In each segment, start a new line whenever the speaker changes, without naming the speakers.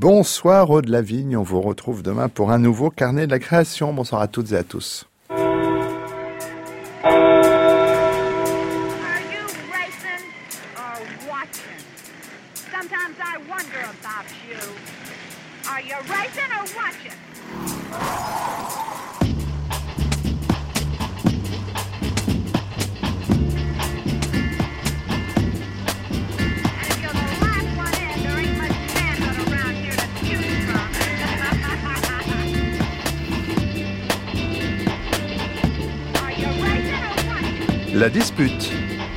Bonsoir Aude Lavigne, on vous retrouve demain pour un nouveau carnet de la création. Bonsoir à toutes et à tous.
Are you racing or watching? Sometimes I wonder about you. Are you racing or watching?
La dispute.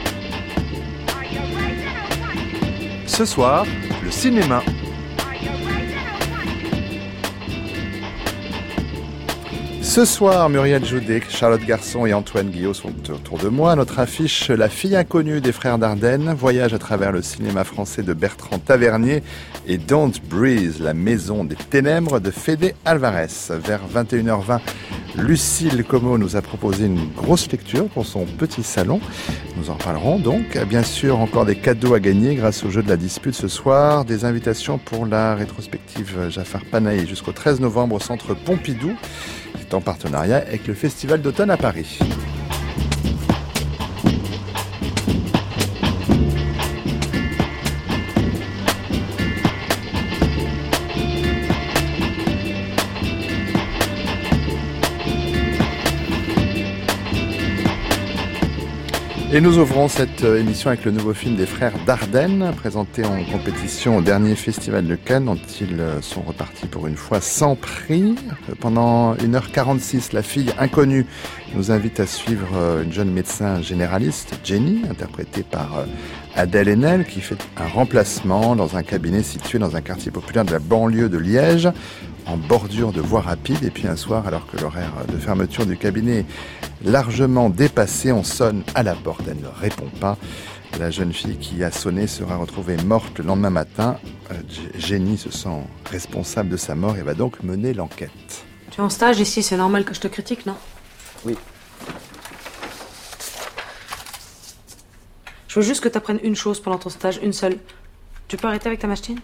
Ce soir, le cinéma. Ce soir, Muriel Joudet, Charlotte Garçon et Antoine Guillot sont autour de moi. Notre affiche, La fille inconnue des frères Dardenne, voyage à travers le cinéma français de Bertrand Tavernier et Don't Breathe, la maison des ténèbres de Fede Alvarez. Vers 21h20, Lucille Como nous a proposé une grosse lecture pour son petit salon. Nous en parlerons donc. Bien sûr, encore des cadeaux à gagner grâce au jeu de la dispute ce soir. Des invitations pour la rétrospective Jafar Panahi jusqu'au 13 novembre au centre Pompidou. C'est en partenariat avec le Festival d'automne à Paris. Et nous ouvrons cette émission avec le nouveau film des frères Dardenne, présenté en compétition au dernier festival de Cannes, dont ils sont repartis pour une fois sans prix. Pendant 1h46, la fille inconnue nous invite à suivre une jeune médecin généraliste, Jenny, interprétée par Adèle Haenel, qui fait un remplacement dans un cabinet situé dans un quartier populaire de la banlieue de Liège, en bordure de voie rapide. Et puis un soir, alors que l'horaire de fermeture du cabinet est largement dépassé, on sonne à la porte, elle ne répond pas. La jeune fille qui a sonné sera retrouvée morte le lendemain matin. Jenny se sent responsable de sa mort et va donc mener l'enquête.
Tu es en stage ici, c'est normal que je te critique, non?
Oui.
Je veux juste que tu apprennes une chose pendant ton stage, une seule. Tu peux arrêter avec ta machine?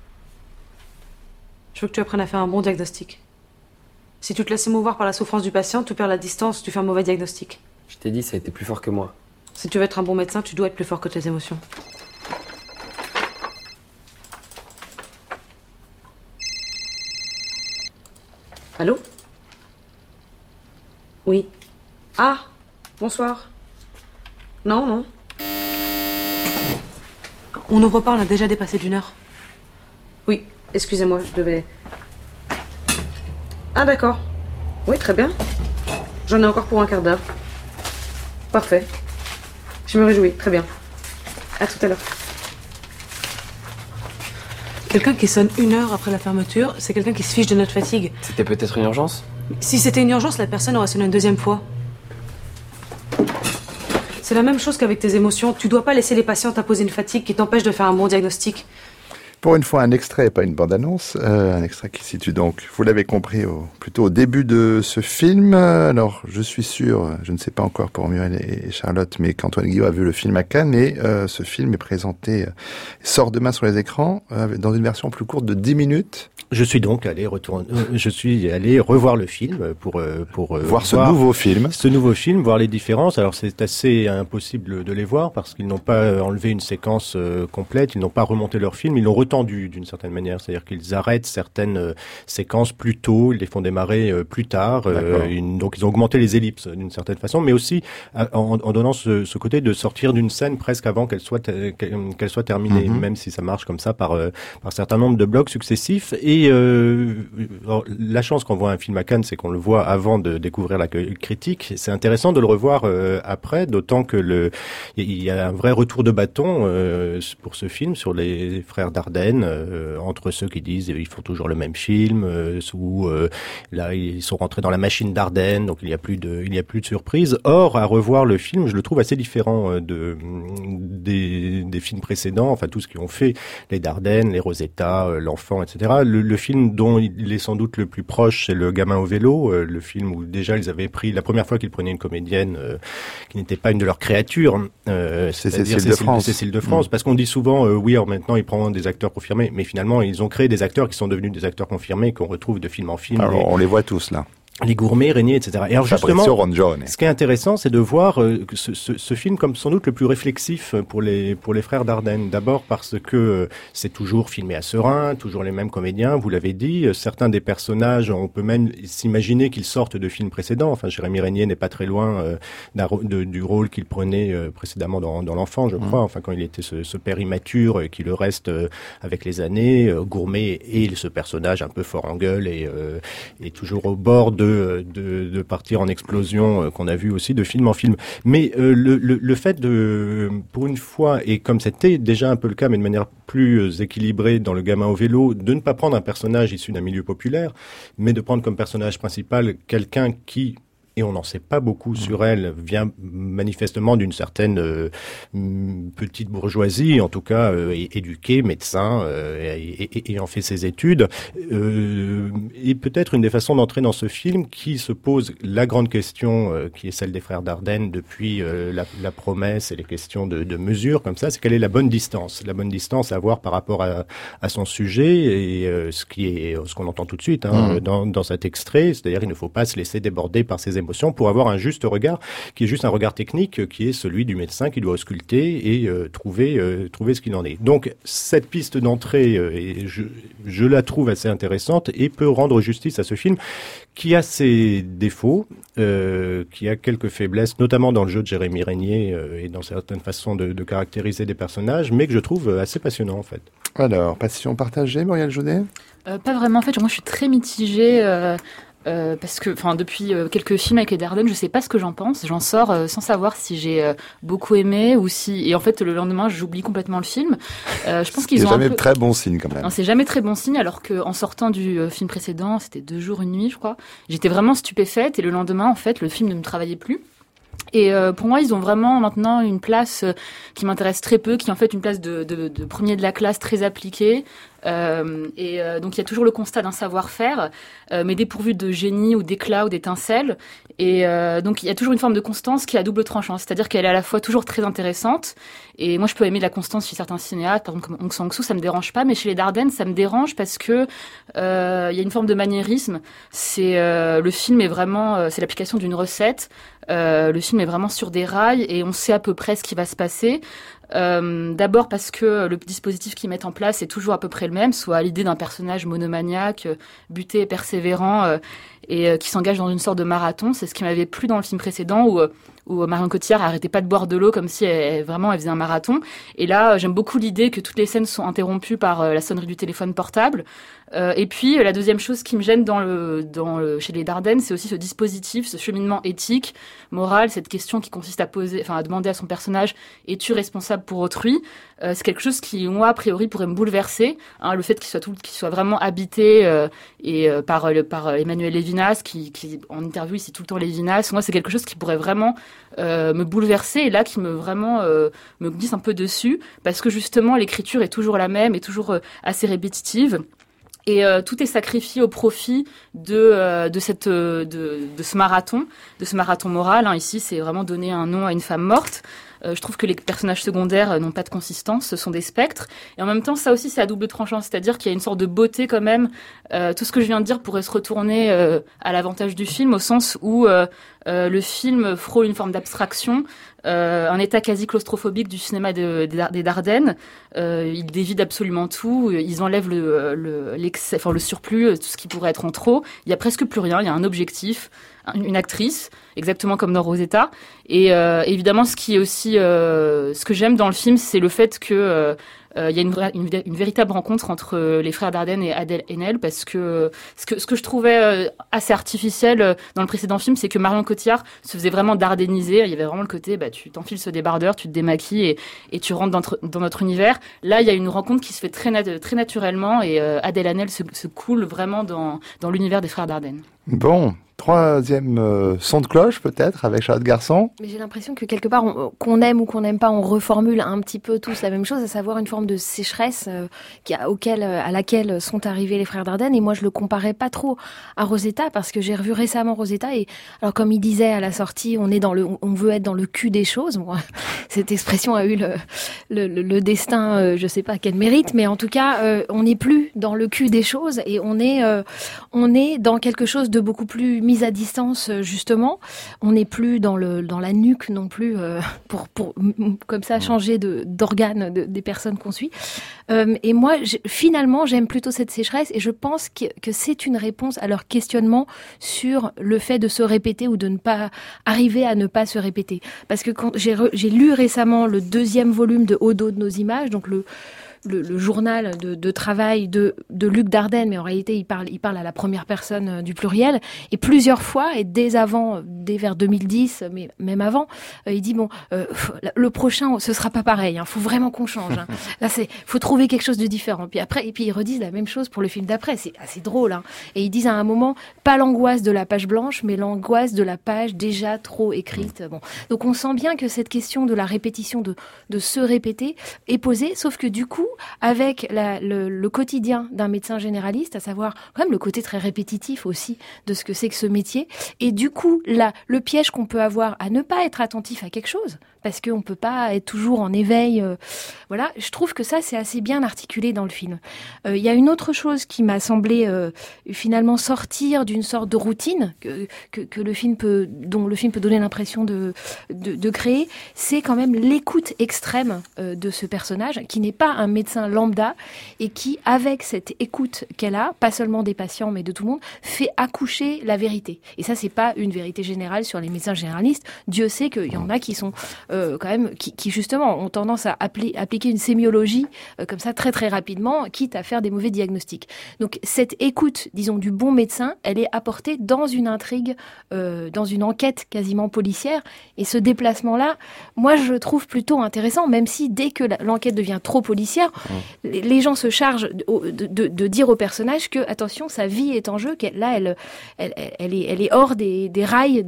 Je veux que tu apprennes à faire un bon diagnostic. Si tu te laisses émouvoir par la souffrance du patient, tu perds la distance, tu fais un mauvais diagnostic.
Je t'ai dit, ça a été plus fort que moi.
Si tu veux être un bon médecin, tu dois être plus fort que tes émotions. Allô? Oui. Ah, bonsoir. Non. On n'ouvre pas, on a déjà dépassé d'1 heure. Oui, excusez-moi, je devais... Ah d'accord. Oui, très bien. J'en ai encore pour un quart d'heure. Parfait. Je me réjouis, très bien. À tout à l'heure. Quelqu'un qui sonne 1 heure après la fermeture, c'est quelqu'un qui se fiche de notre fatigue.
C'était peut-être une urgence?
Si c'était une urgence, la personne aurait sonné une 2e fois. C'est la même chose qu'avec tes émotions. Tu dois pas laisser les patients t'imposer une fatigue qui t'empêche de faire un bon diagnostic.
Pour une fois, un extrait et pas une bande-annonce. Un extrait qui se situe donc, vous l'avez compris, plutôt au début de ce film. Alors, je suis sûr, je ne sais pas encore pour Muriel et Charlotte, mais qu'Antoine Guillot a vu le film à Cannes. Et ce film est présenté, sort demain sur les écrans, dans une version plus courte de 10 minutes.
Je suis donc allé revoir le film pour
voir ce nouveau film.
Ce nouveau film, voir les différences. Alors c'est assez impossible de les voir parce qu'ils n'ont pas enlevé une séquence complète, ils n'ont pas remonté leur film, ils l'ont retendu d'une certaine manière. C'est-à-dire qu'ils arrêtent certaines séquences plus tôt, ils les font démarrer plus tard. Donc ils ont augmenté les ellipses d'une certaine façon, mais aussi en donnant ce côté de sortir d'une scène presque avant qu'elle soit terminée, même si ça marche comme ça par certain nombre de blocs successifs. Et la chance qu'on voit un film à Cannes, c'est qu'on le voit avant de découvrir la critique. C'est intéressant de le revoir après, d'autant que il y a un vrai retour de bâton pour ce film sur les frères Dardenne, entre ceux qui disent ils font toujours le même film, ou là ils sont rentrés dans la machine Dardenne, donc il y a plus de surprise. Or, à revoir le film, je le trouve assez différent des films précédents, enfin tout ce qu'ils ont fait, les Dardenne, les Rosetta, l'enfant, etc. Le film dont il est sans doute le plus proche, c'est Le gamin au vélo, le film où déjà ils avaient pris, la première fois qu'ils prenaient une comédienne qui n'était pas une de leurs créatures,
c'est Cécile de France.
Cécile de France, parce qu'on dit souvent, oui, alors maintenant ils prennent des acteurs confirmés, mais finalement, ils ont créé des acteurs qui sont devenus des acteurs confirmés, qu'on retrouve de film en film.
Alors, on les voit tous, là.
Les gourmets, Régnier, etc. Et alors
Fabrizio Rongione.
ce qui est intéressant, c'est de voir ce film comme sans doute le plus réflexif pour les frères Dardenne. D'abord parce que c'est toujours filmé à Seraing, toujours les mêmes comédiens, vous l'avez dit. Certains des personnages, on peut même s'imaginer qu'ils sortent de films précédents. Enfin, Jérémy Régnier n'est pas très loin du rôle qu'il prenait précédemment dans L'Enfant, je crois. Enfin, quand il était ce père immature qui le reste avec les années. Gourmet et ce personnage un peu fort en gueule et toujours au bord de partir en explosion qu'on a vu aussi de film en film. Mais le fait pour une fois, et comme c'était déjà un peu le cas, mais de manière plus équilibrée dans Le Gamin au vélo, de ne pas prendre un personnage issu d'un milieu populaire, mais de prendre comme personnage principal quelqu'un qui, et on n'en sait pas beaucoup sur elle, vient manifestement d'une certaine petite bourgeoisie, en tout cas éduquée, médecin, et en fait ses études. Et peut-être une des façons d'entrer dans ce film qui se pose la grande question, qui est celle des frères Dardenne depuis la promesse et les questions de mesure, comme ça, c'est quelle est la bonne distance à avoir par rapport à son sujet, et ce qu'on entend tout de suite dans cet extrait, c'est-à-dire il ne faut pas se laisser déborder par ses émotions pour avoir un juste regard, qui est juste un regard technique, qui est celui du médecin qui doit ausculter et trouver ce qu'il en est. Donc cette piste d'entrée, je la trouve assez intéressante et peut rendre justice à ce film qui a ses défauts, qui a quelques faiblesses, notamment dans le jeu de Jérémy Régnier et dans certaines façons de caractériser des personnages, mais que je trouve assez passionnant en fait.
Alors, passion partagée, Muriel Jaudet ?
Pas vraiment. En fait, moi, je suis très mitigée. Parce que, depuis quelques films avec les Dardenne, je sais pas ce que j'en pense. J'en sors sans savoir si j'ai beaucoup aimé ou si. Et en fait, le lendemain, j'oublie complètement le film. Je pense qu'ils ont.
C'est jamais très bon signe quand même.
Non, c'est jamais très bon signe. Alors que en sortant du film précédent, c'était 2 jours, 1 nuit, je crois. J'étais vraiment stupéfaite et le lendemain, en fait, le film ne me travaillait plus. Et pour moi, ils ont vraiment maintenant une place qui m'intéresse très peu, qui est en fait une place de premier de la classe très appliquée. Donc il y a toujours le constat d'un savoir-faire, mais dépourvu de génie ou d'éclat ou d'étincelle. Et donc il y a toujours une forme de constance qui est à double tranchant, c'est-à-dire qu'elle est à la fois toujours très intéressante. Et moi, je peux aimer de la constance chez certains cinéastes, par exemple comme Hong Sang-soo, ça me dérange pas, mais chez les Dardenne, ça me dérange parce que il y a une forme de maniérisme. C'est le film est vraiment, c'est l'application d'une recette. Le film est vraiment sur des rails et on sait à peu près ce qui va se passer. D'abord parce que le dispositif qu'ils mettent en place est toujours à peu près le même, soit l'idée d'un personnage monomaniaque, buté et persévérant, et qui s'engage dans une sorte de marathon. C'est ce qui m'avait plu dans le film précédent où Marion Cotillard arrêtait pas de boire de l'eau comme si elle faisait un marathon. Et là, j'aime beaucoup l'idée que toutes les scènes sont interrompues par la sonnerie du téléphone portable. Et puis, la deuxième chose qui me gêne chez les Dardenne, c'est aussi ce dispositif, ce cheminement éthique, moral, cette question qui consiste à demander à son personnage, es-tu responsable pour autrui? C'est quelque chose qui, moi, a priori, pourrait me bouleverser. Le fait qu'il soit vraiment habité par Emmanuel Levinas, qui en interview ici tout le temps Levinas. Moi, c'est quelque chose qui pourrait vraiment me bouleverser et là qui me glisse un peu dessus parce que justement l'écriture est toujours la même, est toujours assez répétitive. Et tout est sacrifié au profit de ce marathon moral. Ici, c'est vraiment donner un nom à une femme morte. Je trouve que les personnages secondaires n'ont pas de consistance, ce sont des spectres. Et en même temps, ça aussi, c'est à double tranchant, c'est-à-dire qu'il y a une sorte de beauté quand même. Tout ce que je viens de dire pourrait se retourner à l'avantage du film, au sens où le film frôle une forme d'abstraction, un état quasi claustrophobique du cinéma des Dardenne. Ils dévident absolument tout, ils enlèvent l'excès, le surplus, tout ce qui pourrait être en trop. Il y a presque plus rien, il y a un objectif, une actrice, exactement comme dans Rosetta. Et évidemment, ce qui est aussi ce que j'aime dans le film, c'est le fait que il y a une véritable rencontre entre les frères Dardenne et Adèle Haenel, parce que ce que je trouvais assez artificiel dans le précédent film, c'est que Marion Cotillard se faisait vraiment dardenniser. Il y avait vraiment le côté, tu t'enfiles ce débardeur, tu te démaquilles et tu rentres dans notre univers. Là, il y a une rencontre qui se fait très naturellement et Adèle Haenel se coule vraiment dans l'univers des frères Dardenne.
Bon, Troisième son de cloche, peut-être, avec Charlotte Garçon.
Mais j'ai l'impression que quelque part, qu'on aime ou qu'on n'aime pas, on reformule un petit peu tous la même chose, à savoir une forme de sécheresse à laquelle sont arrivés les frères Dardenne. Et moi, je le comparais pas trop à Rosetta, parce que j'ai revu récemment Rosetta. Et alors, comme il disait à la sortie, on veut être dans le cul des choses. Bon, cette expression a eu le destin, je sais pas quel mérite, mais en tout cas, on n'est plus dans le cul des choses et on est dans quelque chose de beaucoup plus mis à distance, justement. On n'est plus dans la nuque non plus, pour comme ça changer d'organes des personnes qu'on suit. Et moi, finalement, j'aime plutôt cette sécheresse et je pense que c'est une réponse à leur questionnement sur le fait de se répéter ou de ne pas arriver à ne pas se répéter. Parce que quand j'ai lu récemment le 2e volume de Au dos de nos images, donc le journal de travail de Luc Dardenne, mais en réalité il parle à la première personne du pluriel, et plusieurs fois, et dès vers 2010, mais même avant, il dit le prochain ce sera pas pareil, faut vraiment qu'on change. Là faut trouver quelque chose de différent. Puis ils redisent la même chose pour le film d'après, c'est assez drôle. Et ils disent à un moment, pas l'angoisse de la page blanche, mais l'angoisse de la page déjà trop écrite. Bon, donc on sent bien que cette question de la répétition, de se répéter, est posée, sauf que du coup, avec le quotidien d'un médecin généraliste, à savoir quand même le côté très répétitif aussi de ce que c'est que ce métier, et du coup le piège qu'on peut avoir à ne pas être attentif à quelque chose, parce qu'on peut pas être toujours en éveil. Voilà, je trouve que ça c'est assez bien articulé dans le film. Il y a une autre chose qui m'a semblé finalement sortir d'une sorte de routine que le film dont le film peut donner l'impression de créer, c'est quand même l'écoute extrême de ce personnage qui n'est pas un médecin lambda et qui, avec cette écoute qu'elle a, pas seulement des patients mais de tout le monde, fait accoucher la vérité. Et ça, c'est pas une vérité générale sur les médecins généralistes. Dieu sait qu'il y en a qui sont quand même qui justement ont tendance à appliquer une sémiologie comme ça très très rapidement, quitte à faire des mauvais diagnostics. Donc cette écoute, disons, du bon médecin, elle est apportée dans une intrigue, dans une enquête quasiment policière. Et ce déplacement-là, moi je le trouve plutôt intéressant, même si dès que l'enquête devient trop policière, les gens se chargent de dire au personnage que, attention, sa vie est en jeu, qu'elle est hors des rails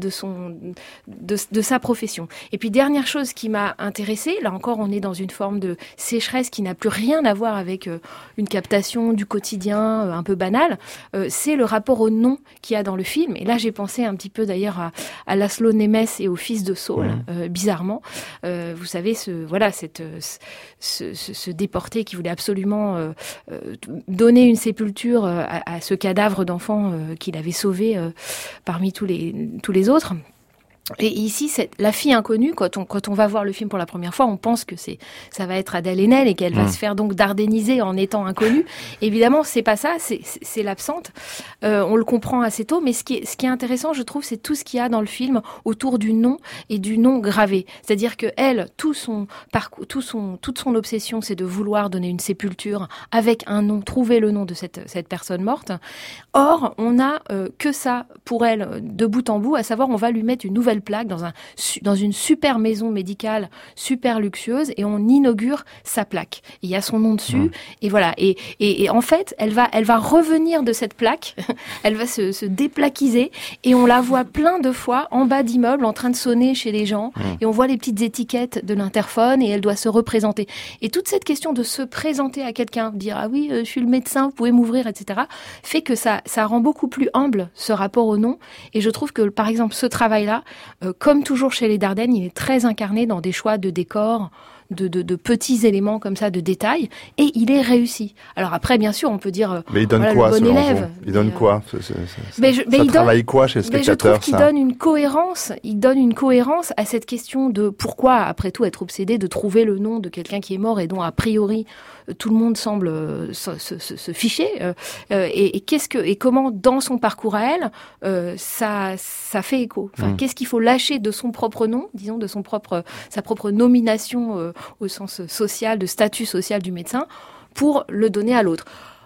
de sa profession. Et puis, dernière chose qui m'a intéressée, là encore, on est dans une forme de sécheresse qui n'a plus rien à voir avec une captation du quotidien un peu banal, c'est le rapport au nom qu'il y a dans le film. Et là, j'ai pensé un petit peu d'ailleurs à Laszlo Nemes et au fils de Saul, bizarrement. Vous savez, ce déporté qui voulait absolument donner une sépulture à ce cadavre d'enfant qu'il avait sauvé parmi tous les autres. Et ici, la fille inconnue, quand on va voir le film pour la première fois, on pense que ça va être Adèle Haenel et qu'elle va se faire donc dardéniser en étant inconnue. Évidemment, c'est pas ça, c'est l'absente. On le comprend assez tôt, mais ce qui est intéressant, je trouve, c'est tout ce qu'il y a dans le film autour du nom et du nom gravé. C'est-à-dire que elle, toute son obsession, c'est de vouloir donner une sépulture avec un nom, trouver le nom de cette personne morte. Or, on a que ça pour elle de bout en bout, à savoir, on va lui mettre une nouvelle plaque dans une super maison médicale super luxueuse et on inaugure sa plaque. Il y a son nom dessus et voilà. Et en fait, elle va revenir de cette plaque, elle va se déplaquiser et on la voit plein de fois en bas d'immeubles en train de sonner chez les gens et on voit les petites étiquettes de l'interphone et elle doit se représenter. Et toute cette question de se présenter à quelqu'un, dire ah oui, je suis le médecin, vous pouvez m'ouvrir, etc., fait que ça rend beaucoup plus humble ce rapport au nom. Et je trouve que par exemple ce travail-là, comme toujours chez les Dardenne, il est très incarné dans des choix de décors, de petits éléments comme ça, de détails, et il est réussi. Alors après, bien sûr, on peut dire
mais il donne
voilà,
quoi,
le bon élève.
Vous il donne quoi
il
travaille quoi chez le spectateur?
Je trouve qu'il donne une cohérence. Il donne une cohérence à cette question de pourquoi, après tout, être obsédé de trouver le nom de quelqu'un qui est mort et dont a priori tout le monde semble se ficher. Et comment dans son parcours à elle, ça fait écho. Enfin, qu'est-ce qu'il faut lâcher de son propre nom, disons, de sa propre nomination au sens social, de statut social du médecin, pour le donner à l'autre.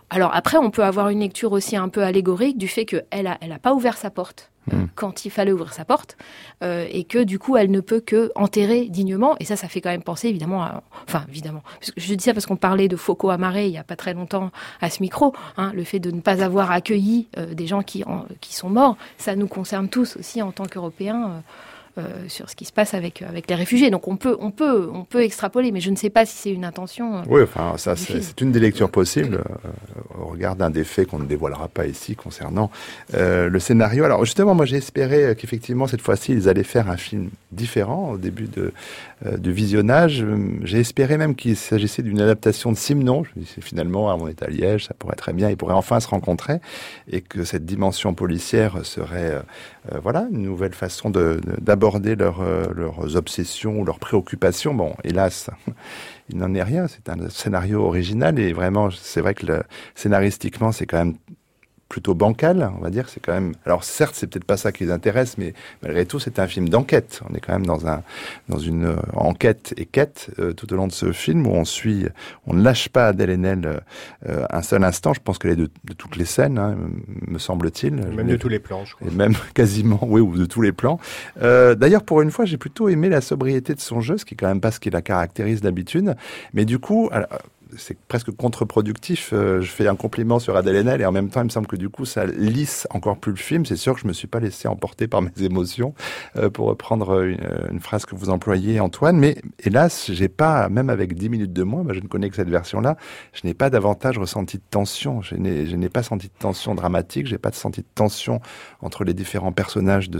Alors après, on peut avoir une lecture aussi un peu allégorique du fait qu'elle a pas ouvert sa porte quand il fallait ouvrir sa porte, et que du coup, elle ne peut que enterrer dignement. Et ça fait quand même penser évidemment évidemment. Je dis ça parce qu'on parlait de Foucault Amaré il y a pas très longtemps à ce micro. Le fait de ne pas avoir accueilli des gens qui sont morts, ça nous concerne tous aussi en tant qu'Européens. Sur ce qui se passe avec les réfugiés. Donc on peut extrapoler, mais je ne sais pas si c'est une intention.
Oui, enfin ça c'est une des lectures possibles au regard d'un des faits qu'on ne dévoilera pas ici concernant le scénario. Alors justement, moi j'ai espéré qu'effectivement cette fois-ci ils allaient faire un film différent au début du visionnage. J'ai espéré même qu'il s'agissait d'une adaptation de Simenon. Je me dis finalement, on est à Liège, ça pourrait très bien, ils pourraient enfin se rencontrer et que cette dimension policière serait une nouvelle façon d'aborder leurs obsessions ou leurs préoccupations. Bon, hélas, il n'en est rien. C'est un scénario original et vraiment, c'est vrai que scénaristiquement, c'est quand même plutôt bancal, on va dire. C'est quand même. Alors certes, c'est peut-être pas ça qui les intéresse, mais malgré tout, c'est un film d'enquête. On est quand même dans une enquête et quête tout au long de ce film où on ne lâche pas Adèle Haenel un seul instant. Je pense qu'elle est de toutes les scènes, me semble-t-il.
Même de tous les plans, je crois.
Et même quasiment, oui, ou de tous les plans. D'ailleurs, pour une fois, j'ai plutôt aimé la sobriété de son jeu, ce qui est quand même pas ce qui la caractérise d'habitude. Mais du coup. C'est presque contre-productif. Je fais un compliment sur Adèle Haenel et en même temps, il me semble que du coup, ça lisse encore plus le film. C'est sûr que je me suis pas laissé emporter par mes émotions, pour reprendre une phrase que vous employez, Antoine. Mais hélas, j'ai pas, même avec 10 minutes de moins, je ne connais que cette version-là, je n'ai pas davantage ressenti de tension. Je n'ai pas senti de tension dramatique. J'ai pas senti de tension entre les différents personnages de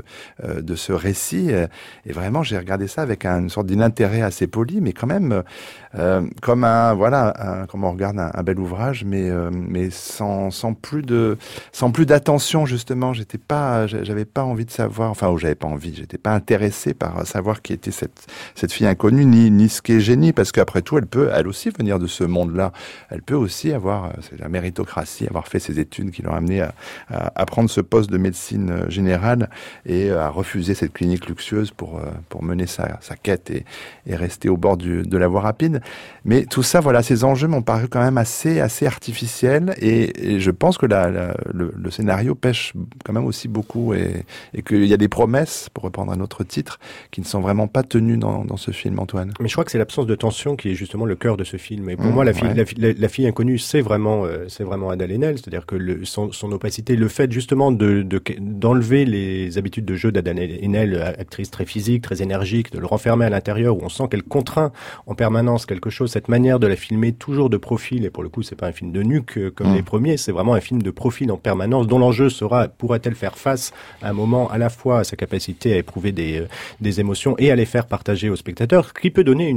ce récit. Et vraiment, j'ai regardé ça avec une sorte d'inintérêt assez poli, mais quand même comme comme on regarde un bel ouvrage, mais sans plus d'attention justement. J'avais pas envie de savoir, j'étais pas intéressé par savoir qui était cette fille inconnue, ni ce qu'est Jenny, parce qu'après tout, elle peut elle aussi venir de ce monde-là. Elle peut aussi avoir, c'est la méritocratie, avoir fait ses études qui l'ont amené à prendre ce poste de médecine générale et à refuser cette clinique luxueuse pour mener sa quête et rester au bord de la voie rapide. Mais tout ça, ces enjeux m'ont paru quand même assez artificiels et je pense que le scénario pêche quand même aussi beaucoup et qu'il y a des promesses, pour reprendre un autre titre, qui ne sont vraiment pas tenues dans ce film, Antoine.
Mais je crois que c'est l'absence de tension qui est justement le cœur de ce film. Et pour moi, la fille inconnue, c'est vraiment Adèle Haenel, c'est-à-dire que son opacité, le fait justement d'enlever les habitudes de jeu d'Adèle Haenel, actrice très physique, très énergique, de le renfermer à l'intérieur où on sent qu'elle contraint en permanence quelque chose, cette manière de la filmer toujours de profil, et pour le coup c'est pas un film de nuque comme les premiers, c'est vraiment un film de profil en permanence, dont l'enjeu sera, pourra-t-elle faire face à un moment à la fois à sa capacité à éprouver des émotions et à les faire partager aux spectateurs, qui peut donner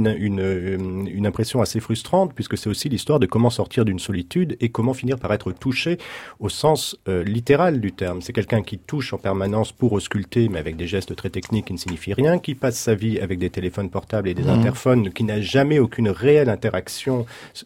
une impression assez frustrante, puisque c'est aussi l'histoire de comment sortir d'une solitude et comment finir par être touché au sens littéral du terme. C'est quelqu'un qui touche en permanence pour ausculter, mais avec des gestes très techniques qui ne signifient rien, qui passe sa vie avec des téléphones portables et des interphones, qui n'a jamais aucune réelle interaction,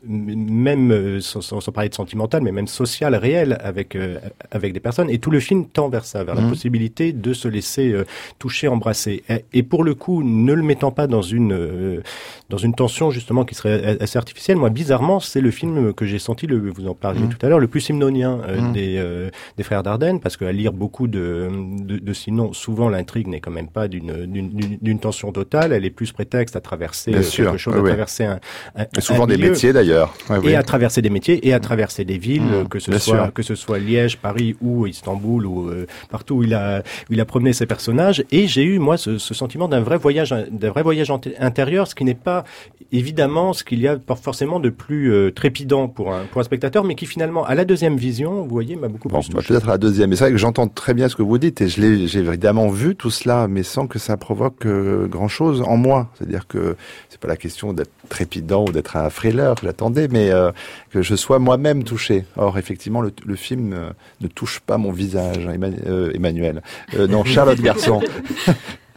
même sans parler de sentimentale, mais même sociale, réelle avec des personnes. Et tout le film tend vers ça, vers la possibilité de se laisser toucher, embrasser. Et pour le coup, ne le mettant pas dans une tension justement qui serait assez artificielle, moi bizarrement, c'est le film que j'ai senti, vous en parliez tout à l'heure, le plus simnonien des frères Dardenne, parce qu'à lire beaucoup de Simenon, souvent l'intrigue n'est quand même pas d'une tension totale, elle est plus prétexte à traverser quelque chose, à traverser
souvent des métiers d'ailleurs.
Et à traverser des métiers et à traverser des villes, que ce soit Liège, Paris ou Istanbul ou partout où il a promené ses personnages. Et j'ai eu moi ce sentiment d'un vrai voyage intérieur, ce qui n'est pas évidemment ce qu'il y a forcément de plus trépidant pour un spectateur, mais qui finalement à la deuxième vision, vous voyez, m'a beaucoup plus touché.
Peut-être à la deuxième. Mais c'est vrai que j'entends très bien ce que vous dites et j'ai évidemment vu tout cela, mais sans que ça provoque grand chose en moi. C'est-à-dire que c'est pas la question d'être trépidant ou d'être un thriller que j'attendais, mais que je sois moi-même touché. Or, effectivement, le film ne touche pas mon visage, Emmanuel. Non, Charlotte Garçon.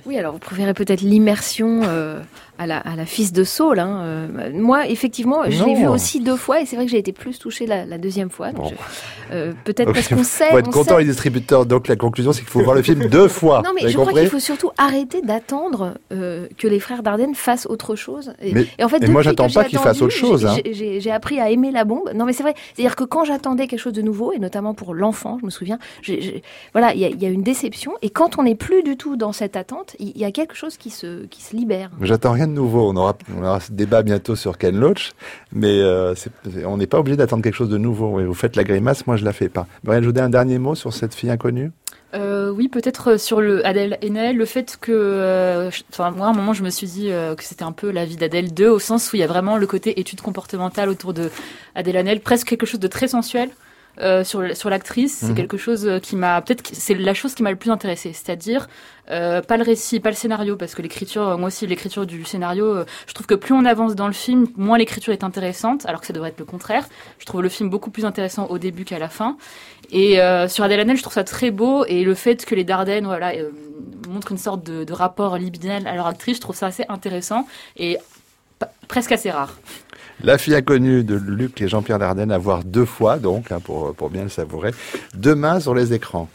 Oui, alors vous préférez peut-être l'immersion à la Fils de Saul. Moi, effectivement, je l'ai vu aussi 2 fois et c'est vrai que j'ai été plus touchée la deuxième fois. Donc peut-être parce qu'on sait...
Il faut être content, les distributeurs. Donc la conclusion, c'est qu'il faut voir le film 2 fois.
Non, mais je crois qu'il faut surtout arrêter d'attendre que les frères Dardenne fassent autre chose. Et en fait,
moi, j'attends pas qu'ils fassent autre chose.
J'ai appris à aimer la bombe. Non, mais c'est vrai. C'est-à-dire que quand j'attendais quelque chose de nouveau, et notamment pour l'enfant, je me souviens, voilà, il y a une déception. Et quand on n'est plus du tout dans cette attente, il y a quelque chose qui se libère.
J'attends rien de nouveau. On aura ce débat bientôt sur Ken Loach, mais on n'est pas obligé d'attendre quelque chose de nouveau. Et vous faites la grimace, moi je la fais pas. Muriel Joudet, un dernier mot sur cette fille inconnue ?
Oui, peut-être sur Adèle Haenel, le fait que, moi, à un moment, je me suis dit que c'était un peu la vie d'Adèle 2, au sens où il y a vraiment le côté étude comportementale autour de Adèle Haenel, presque quelque chose de très sensuel. Sur l'actrice, c'est quelque chose c'est la chose qui m'a le plus intéressée, c'est-à-dire pas le récit, pas le scénario, parce que l'écriture du scénario, je trouve que plus on avance dans le film, moins l'écriture est intéressante, alors que ça devrait être le contraire. Je trouve le film beaucoup plus intéressant au début qu'à la fin. Et sur Adèle Haenel, je trouve ça très beau, et le fait que les Dardenne, montrent une sorte de rapport libidinel à leur actrice, je trouve ça assez intéressant et presque assez rare.
La fille inconnue de Luc et Jean-Pierre Dardenne à voir 2 fois, donc, pour bien le savourer. Demain sur les écrans.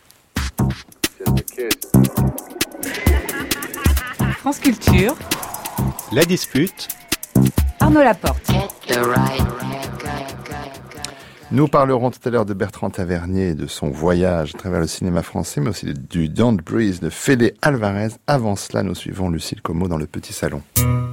France Culture.
La dispute.
Arnaud Laporte.
Nous parlerons tout à l'heure de Bertrand Tavernier et de son voyage à travers le cinéma français, mais aussi du Don't Breathe de Fede Alvarez. Avant cela, nous suivons Lucille Como dans le Petit Salon.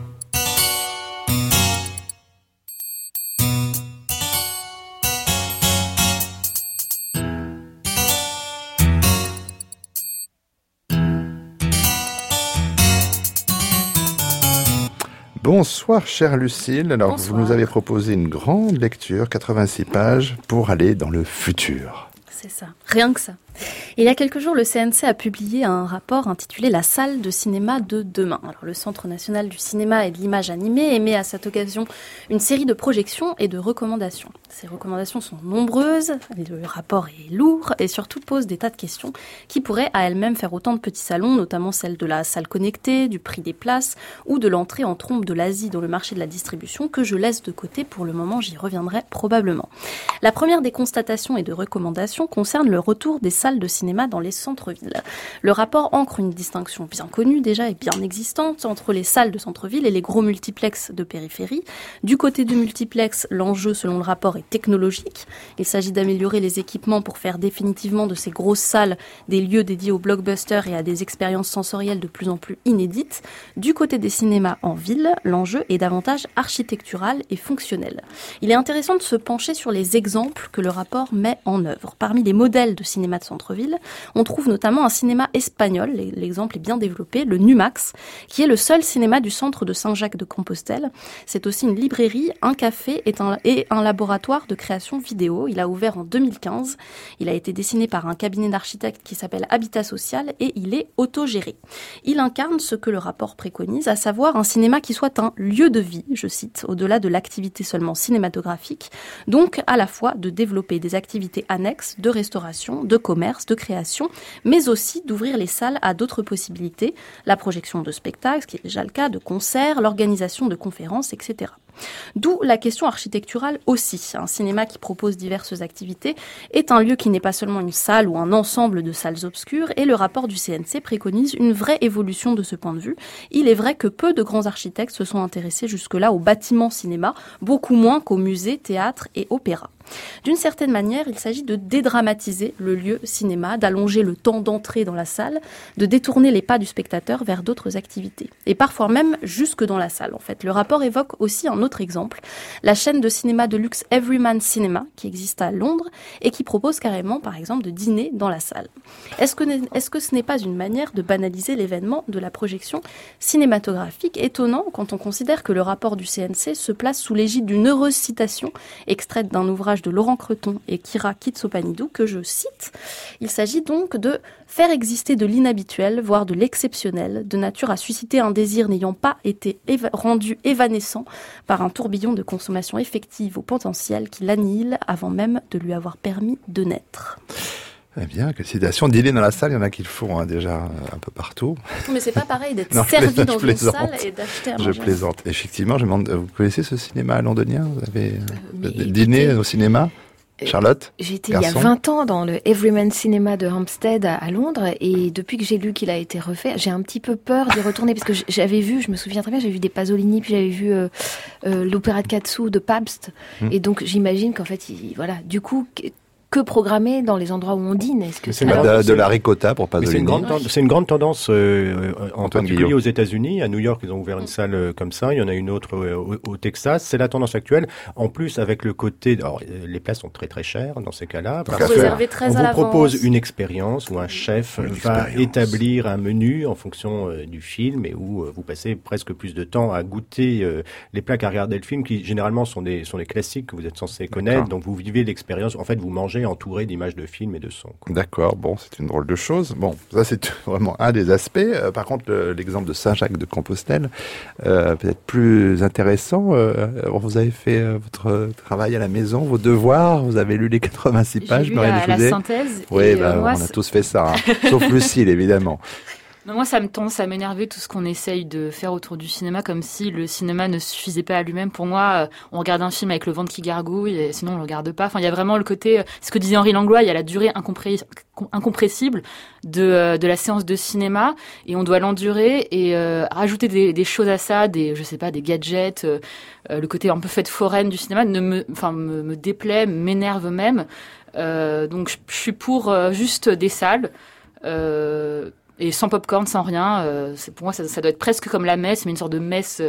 Bonsoir, chère Lucille. Alors,
Bonsoir.
Vous nous avez proposé une grande lecture, 86 pages, pour aller dans le futur.
C'est ça, rien que ça. Il y a quelques jours, le CNC a publié un rapport intitulé « La salle de cinéma de demain ». Alors, le Centre national du cinéma et de l'image animée émet à cette occasion une série de projections et de recommandations. Ces recommandations sont nombreuses, le rapport est lourd et surtout pose des tas de questions qui pourraient à elles-mêmes faire autant de petits salons, notamment celle de la salle connectée, du prix des places ou de l'entrée en trompe de l'Asie dans le marché de la distribution que je laisse de côté pour le moment, j'y reviendrai probablement. La première des constatations et de recommandations concerne le retour des salles de cinéma dans les centres-villes. Le rapport ancre une distinction bien connue déjà et bien existante entre les salles de centre-ville et les gros multiplex de périphérie. Du côté du multiplex, l'enjeu selon le rapport est technologique. Il s'agit d'améliorer les équipements pour faire définitivement de ces grosses salles des lieux dédiés aux blockbusters et à des expériences sensorielles de plus en plus inédites. Du côté des cinémas en ville, l'enjeu est davantage architectural et fonctionnel. Il est intéressant de se pencher sur les exemples que le rapport met en œuvre. Parmi les modèles de cinéma de centre-ville, on trouve notamment un cinéma espagnol, l'exemple est bien développé, le Numax, qui est le seul cinéma du centre de Saint-Jacques-de-Compostelle. C'est aussi une librairie, un café et un laboratoire de création vidéo. Il a ouvert en 2015. Il a été dessiné par un cabinet d'architectes qui s'appelle Habitat Social et il est autogéré. Il incarne ce que le rapport préconise, à savoir un cinéma qui soit un lieu de vie, je cite, au-delà de l'activité seulement cinématographique, donc à la fois de développer des activités annexes de restauration, de commerce, de création, mais aussi d'ouvrir les salles à d'autres possibilités, la projection de spectacles, ce qui est déjà le cas, de concerts, l'organisation de conférences, etc. D'où la question architecturale aussi. Un cinéma qui propose diverses activités est un lieu qui n'est pas seulement une salle ou un ensemble de salles obscures et le rapport du CNC préconise une vraie évolution de ce point de vue. Il est vrai que peu de grands architectes se sont intéressés jusque-là au bâtiment cinéma, beaucoup moins qu'aux musées, théâtres et opéras. D'une certaine manière, il s'agit de dédramatiser le lieu cinéma, d'allonger le temps d'entrée dans la salle, de détourner les pas du spectateur vers d'autres activités. Et parfois même jusque dans la salle, en fait. Le rapport évoque aussi un autre exemple, la chaîne de cinéma de luxe Everyman Cinema, qui existe à Londres et qui propose carrément, par exemple, de dîner dans la salle. Est-ce que ce n'est pas une manière de banaliser l'événement de la projection cinématographique, étonnant quand on considère que le rapport du CNC se place sous l'égide d'une heureuse citation extraite d'un ouvrage de Laurent Creton et Kira Kitsopanidou, que je cite. Il s'agit donc de faire exister de l'inhabituel, voire de l'exceptionnel, de nature à susciter un désir n'ayant pas été rendu évanescent par un tourbillon de consommation effective au potentiel qui l'annihile avant même de lui avoir permis de naître.
Eh bien, quelle citation. Dîner dans la salle, il y en a qui le font déjà un peu partout.
Mais c'est pas pareil d'être
Non,
servi dans
je
une
plaisante.
salle et d'acheter à
Je
manger.
plaisante. Effectivement, je me demande, vous connaissez ce cinéma londonien? Vous avez
mais
dîné
écoutez,
au cinéma? Charlotte?
J'ai été il y a
Garçon.
20 ans dans le Everyman Cinema de Hampstead à Londres et depuis que j'ai lu qu'il a été refait, j'ai un petit peu peur d'y retourner parce que j'avais vu, je me souviens très bien, j'avais vu des Pasolini, puis j'avais vu l'opéra de Katsu de Pabst et donc j'imagine qu'en fait, voilà, du coup, que programmer dans les endroits où on dîne? Est-ce que
C'est
De la ricotta pour
Mais
Pasolini.
c'est une grande tendance, en
Antoine
particulier
Guillot.
aux États-Unis. À New York, ils ont ouvert une salle comme ça. Il y en a une autre au Texas. C'est la tendance actuelle. En plus, avec le côté, alors, les places sont très très chères dans ces cas-là.
Donc,
Parce
à
que
faire.
Réservé très
on
à
vous
l'avance.
propose une expérience où un chef
Une
va
expérience.
établir un menu en fonction du film et où vous passez presque plus de temps à goûter les plats qu'à regarder le film, qui généralement sont des classiques que vous êtes censé connaître. Donc vous vivez l'expérience. En fait, vous mangez entouré d'images de films et de sons.
D'accord, bon, c'est une drôle de chose. Bon, ça c'est vraiment un des aspects. Par contre, l'exemple de Saint-Jacques-de-Compostelle, peut-être plus intéressant. Vous avez fait votre travail à la maison, vos devoirs, vous avez lu les 86
J'ai
pages,
lu
Muriel
la
Joudet.
synthèse.
Oui,
et,
on
moi,
a tous fait ça, hein. Sauf Lucille, évidemment.
Non, moi, ça me tendance à m'énerver tout ce qu'on essaye de faire autour du cinéma, comme si le cinéma ne suffisait pas à lui-même. Pour moi, on regarde un film avec le ventre qui gargouille, et sinon on le regarde pas. Enfin, il y a vraiment le côté, ce que disait Henri Langlois, il y a la durée incompressible de la séance de cinéma, et on doit l'endurer et rajouter des choses à ça, je sais pas, des gadgets, le côté un peu fête foraine du cinéma me déplaît, m'énerve même. Donc, je suis pour juste des salles. Et sans popcorn, sans rien, pour moi ça doit être presque comme la messe, mais une sorte de messe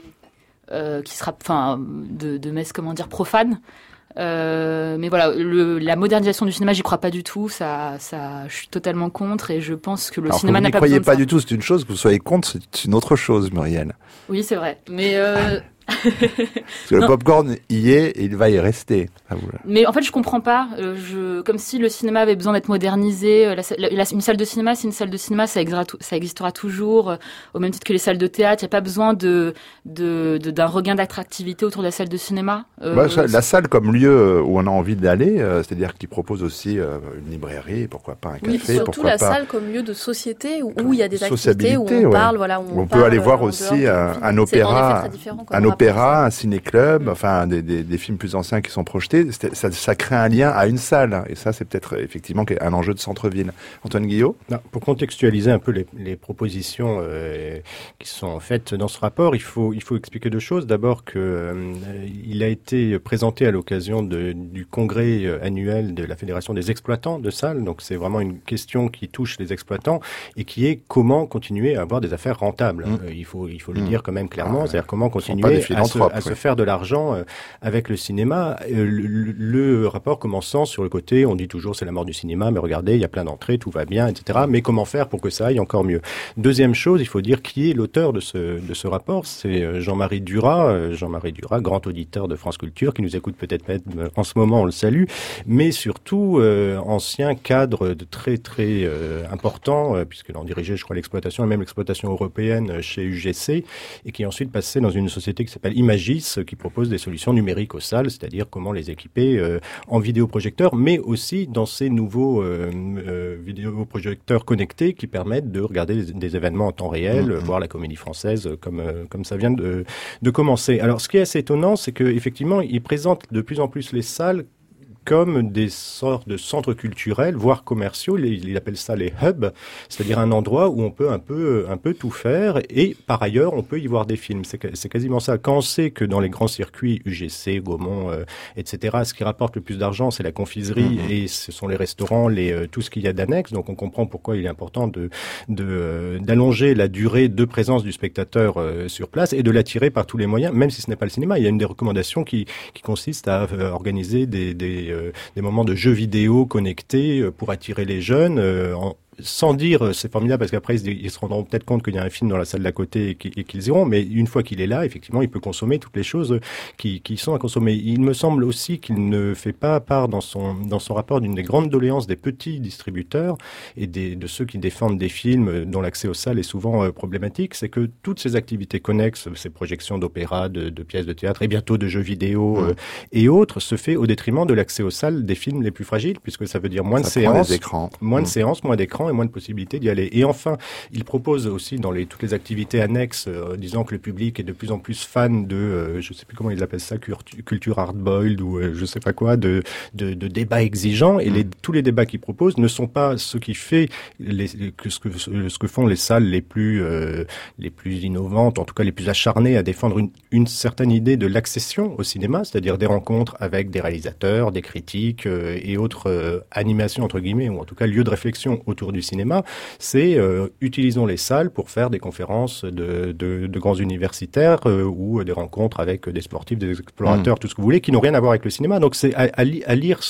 qui sera, de messe, comment dire, profane. Mais voilà, la modernisation du cinéma, j'y crois pas du tout. Ça, je suis totalement contre, et je pense que le cinéma n'a pas besoin de ça.
Vous n'y croyez pas du tout, c'est une chose. Que vous soyez contre, c'est une autre chose, Muriel.
Oui, c'est vrai. Mais
Parce que le popcorn y est et il va y rester.
Mais en fait, je comprends pas. Comme si le cinéma avait besoin d'être modernisé. Une salle de cinéma, c'est une salle de cinéma, ça existera toujours, au même titre que les salles de théâtre. Il n'y a pas besoin d'un regain d'attractivité autour de la salle de cinéma.
La salle comme lieu où on a envie d'aller, c'est-à-dire qu'il propose aussi une librairie, pourquoi pas un café,
Oui, surtout
pourquoi
la
pas
salle comme lieu de société où il y a des activités, où
sociabilité,
on
ouais.
parle, voilà, où
on peut aller voir aussi un opéra, un ciné-club, enfin des films plus anciens qui sont projetés. Ça crée un lien à une salle, et ça c'est peut-être effectivement un enjeu de centre-ville. Antoine Guillot.
Pour contextualiser un peu les propositions qui sont faites dans ce rapport, il faut expliquer deux choses. D'abord que il a été présenté à l'occasion du congrès annuel de la Fédération des exploitants de salles. Donc c'est vraiment une question qui touche les exploitants et qui est comment continuer à avoir des affaires rentables. Il faut le dire quand même clairement, c'est-à-dire comment continuer à se faire de l'argent avec le cinéma. Le rapport commençant sur le côté, on dit toujours c'est la mort du cinéma, mais regardez, il y a plein d'entrées, tout va bien, etc. Mais comment faire pour que ça aille encore mieux? Deuxième chose, il faut dire qui est l'auteur de ce rapport. C'est Jean-Marie Duras, grand auditeur de France Culture, qui nous écoute peut-être même en ce moment, on le salue, mais surtout ancien cadre de très très important, puisqu'il en dirigeait, je crois, l'exploitation et même l'exploitation européenne chez UGC, et qui est ensuite passé dans une société qui s'appelle Imagis, qui propose des solutions numériques aux salles, c'est-à-dire comment les équiper en vidéoprojecteurs, mais aussi dans ces nouveaux vidéoprojecteurs connectés qui permettent de regarder des événements en temps réel, voir la Comédie Française comme ça vient de commencer. Alors, ce qui est assez étonnant, c'est qu'effectivement, ils présentent de plus en plus les salles comme des sortes de centres culturels, voire commerciaux. Il appelle ça les hubs, c'est-à-dire un endroit où on peut un peu tout faire, et par ailleurs on peut y voir des films. C'est quasiment ça. Quand on sait que dans les grands circuits UGC, Gaumont, etc., ce qui rapporte le plus d'argent, c'est la confiserie et ce sont les restaurants, tout ce qu'il y a d'annexe. Donc on comprend pourquoi il est important d'allonger la durée de présence du spectateur sur place et de l'attirer par tous les moyens, même si ce n'est pas le cinéma. Il y a une des recommandations qui consiste à organiser des moments de jeux vidéo connectés pour attirer les jeunes sans dire c'est formidable parce qu'après ils se rendront peut-être compte qu'il y a un film dans la salle d'à côté et qu'ils iront, mais une fois qu'il est là, effectivement, il peut consommer toutes les choses qui sont à consommer. Il me semble aussi qu'il ne fait pas part dans son rapport d'une des grandes doléances des petits distributeurs et de ceux qui défendent des films dont l'accès aux salles est souvent problématique, c'est que toutes ces activités connexes, ces projections d'opéra, de pièces de théâtre et bientôt de jeux vidéo et autres, se fait au détriment de l'accès aux salles des films les plus fragiles, puisque ça veut dire moins de séances, moins d'écrans et moins de possibilités d'y aller. Et enfin, il propose aussi dans toutes les activités annexes, disant que le public est de plus en plus fan de, je sais plus comment ils appellent ça, culture hard-boiled ou je sais pas quoi, de débats exigeants. Et tous les débats qu'il propose ne sont pas ce qui fait ce que font les salles les plus innovantes, en tout cas les plus acharnées à défendre une certaine idée de l'accession au cinéma, c'est-à-dire des rencontres avec des réalisateurs, des critiques et autres animations entre guillemets, ou en tout cas lieux de réflexion autour du cinéma. C'est utilisons les salles pour faire des conférences de grands universitaires ou des rencontres avec des sportifs, des explorateurs, tout ce que vous voulez, qui n'ont rien à voir avec le cinéma. Donc c'est à lire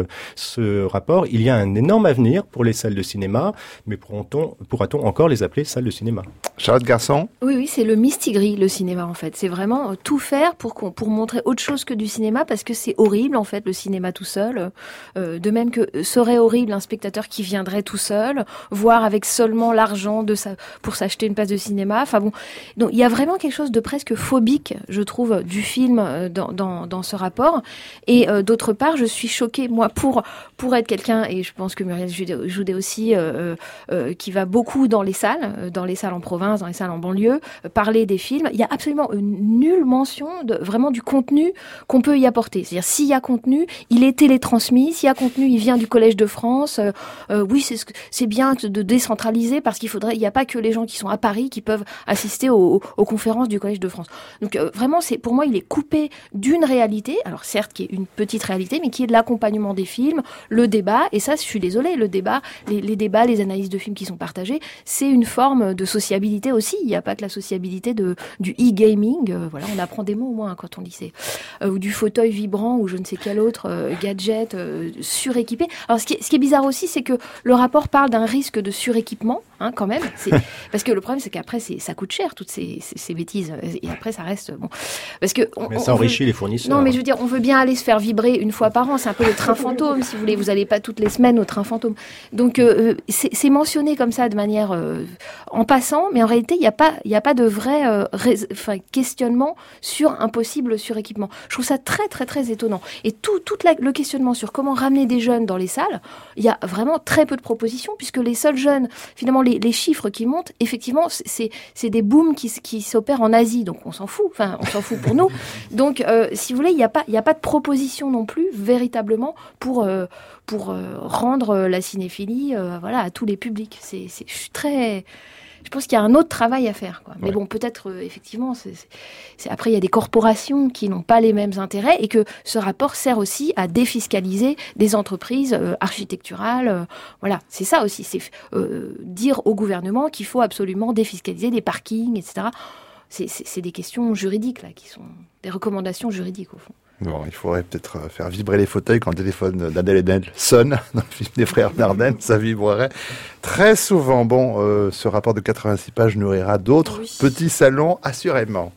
ce rapport, il y a un énorme avenir pour les salles de cinéma, mais pourra-t-on encore les appeler salles de cinéma?
Charlotte Garçon?
Oui, c'est le mistigris, le cinéma, en fait. C'est vraiment tout faire pour montrer autre chose que du cinéma, parce que c'est horrible, en fait, le cinéma tout seul. De même que serait horrible un spectateur qui viendrait tout seul, voire avec seulement l'argent pour s'acheter une place de cinéma. Enfin bon, donc il y a vraiment quelque chose de presque phobique, je trouve, du film dans ce rapport. Et d'autre part, je suis choquée, moi, pour être quelqu'un, et je pense que Muriel Joudet aussi, qui va beaucoup dans les salles en province, dans les salles en banlieue, parler des films. Il y a absolument nulle mention vraiment du contenu qu'on peut y apporter. C'est-à-dire, s'il y a contenu, il est télétransmis. S'il y a contenu, il vient du Collège de France. Oui, c'est bien de décentraliser parce il n'y a pas que les gens qui sont à Paris qui peuvent assister aux conférences du Collège de France. Donc vraiment, pour moi, il est coupé d'une réalité. Alors certes, qui est une petite réalité, mais qui est de l'accompagnement des films, le débat. Et ça, je suis désolée, le débat, les débats, les analyses de films qui sont partagées, c'est une forme de sociabilité aussi. Il n'y a pas que la sociabilité du e-gaming. Voilà, on apprend des mots au moins quand on lycée. Ou du fauteuil vibrant ou je ne sais quel autre gadget suréquipé. Alors ce qui est bizarre aussi, c'est que le rapport parle d'un risque de suréquipement, quand même. Parce que le problème, c'est qu'après, ça coûte cher, toutes ces bêtises. Et après, ça reste... Bon. Parce que
mais ça enrichit les fournisseurs.
Non, mais je veux dire, on veut bien aller se faire vibrer une fois par an. C'est un peu le train fantôme, si vous voulez. Vous n'allez pas toutes les semaines au train fantôme. Donc, c'est mentionné comme ça de manière en passant, mais en réalité, il n'y a pas de vrai questionnement sur un possible suréquipement. Je trouve ça très, très, très étonnant. Et tout le questionnement sur comment ramener des jeunes dans les salles, il y a vraiment très peu de propositions, puisque les seuls jeunes, finalement, les chiffres qui montent, effectivement, c'est des booms qui s'opèrent en Asie. Donc, on s'en fout. Enfin, on s'en fout pour nous. Donc, si vous voulez, il n'y a pas de proposition non plus, véritablement, pour rendre la cinéphilie, à tous les publics. Je pense qu'il y a un autre travail à faire, quoi. Mais bon, peut-être, effectivement, après, il y a des corporations qui n'ont pas les mêmes intérêts et que ce rapport sert aussi à défiscaliser des entreprises architecturales. Voilà, c'est ça aussi. C'est dire au gouvernement qu'il faut absolument défiscaliser les parkings, etc. C'est des questions juridiques, là, qui sont des recommandations juridiques, au fond.
Bon, il faudrait peut-être faire vibrer les fauteuils quand le téléphone d'Adèle Haenel sonne dans le film des frères Dardenne, ça vibrerait très souvent. Bon, ce rapport de 86 pages nourrira d'autres petits salons, assurément.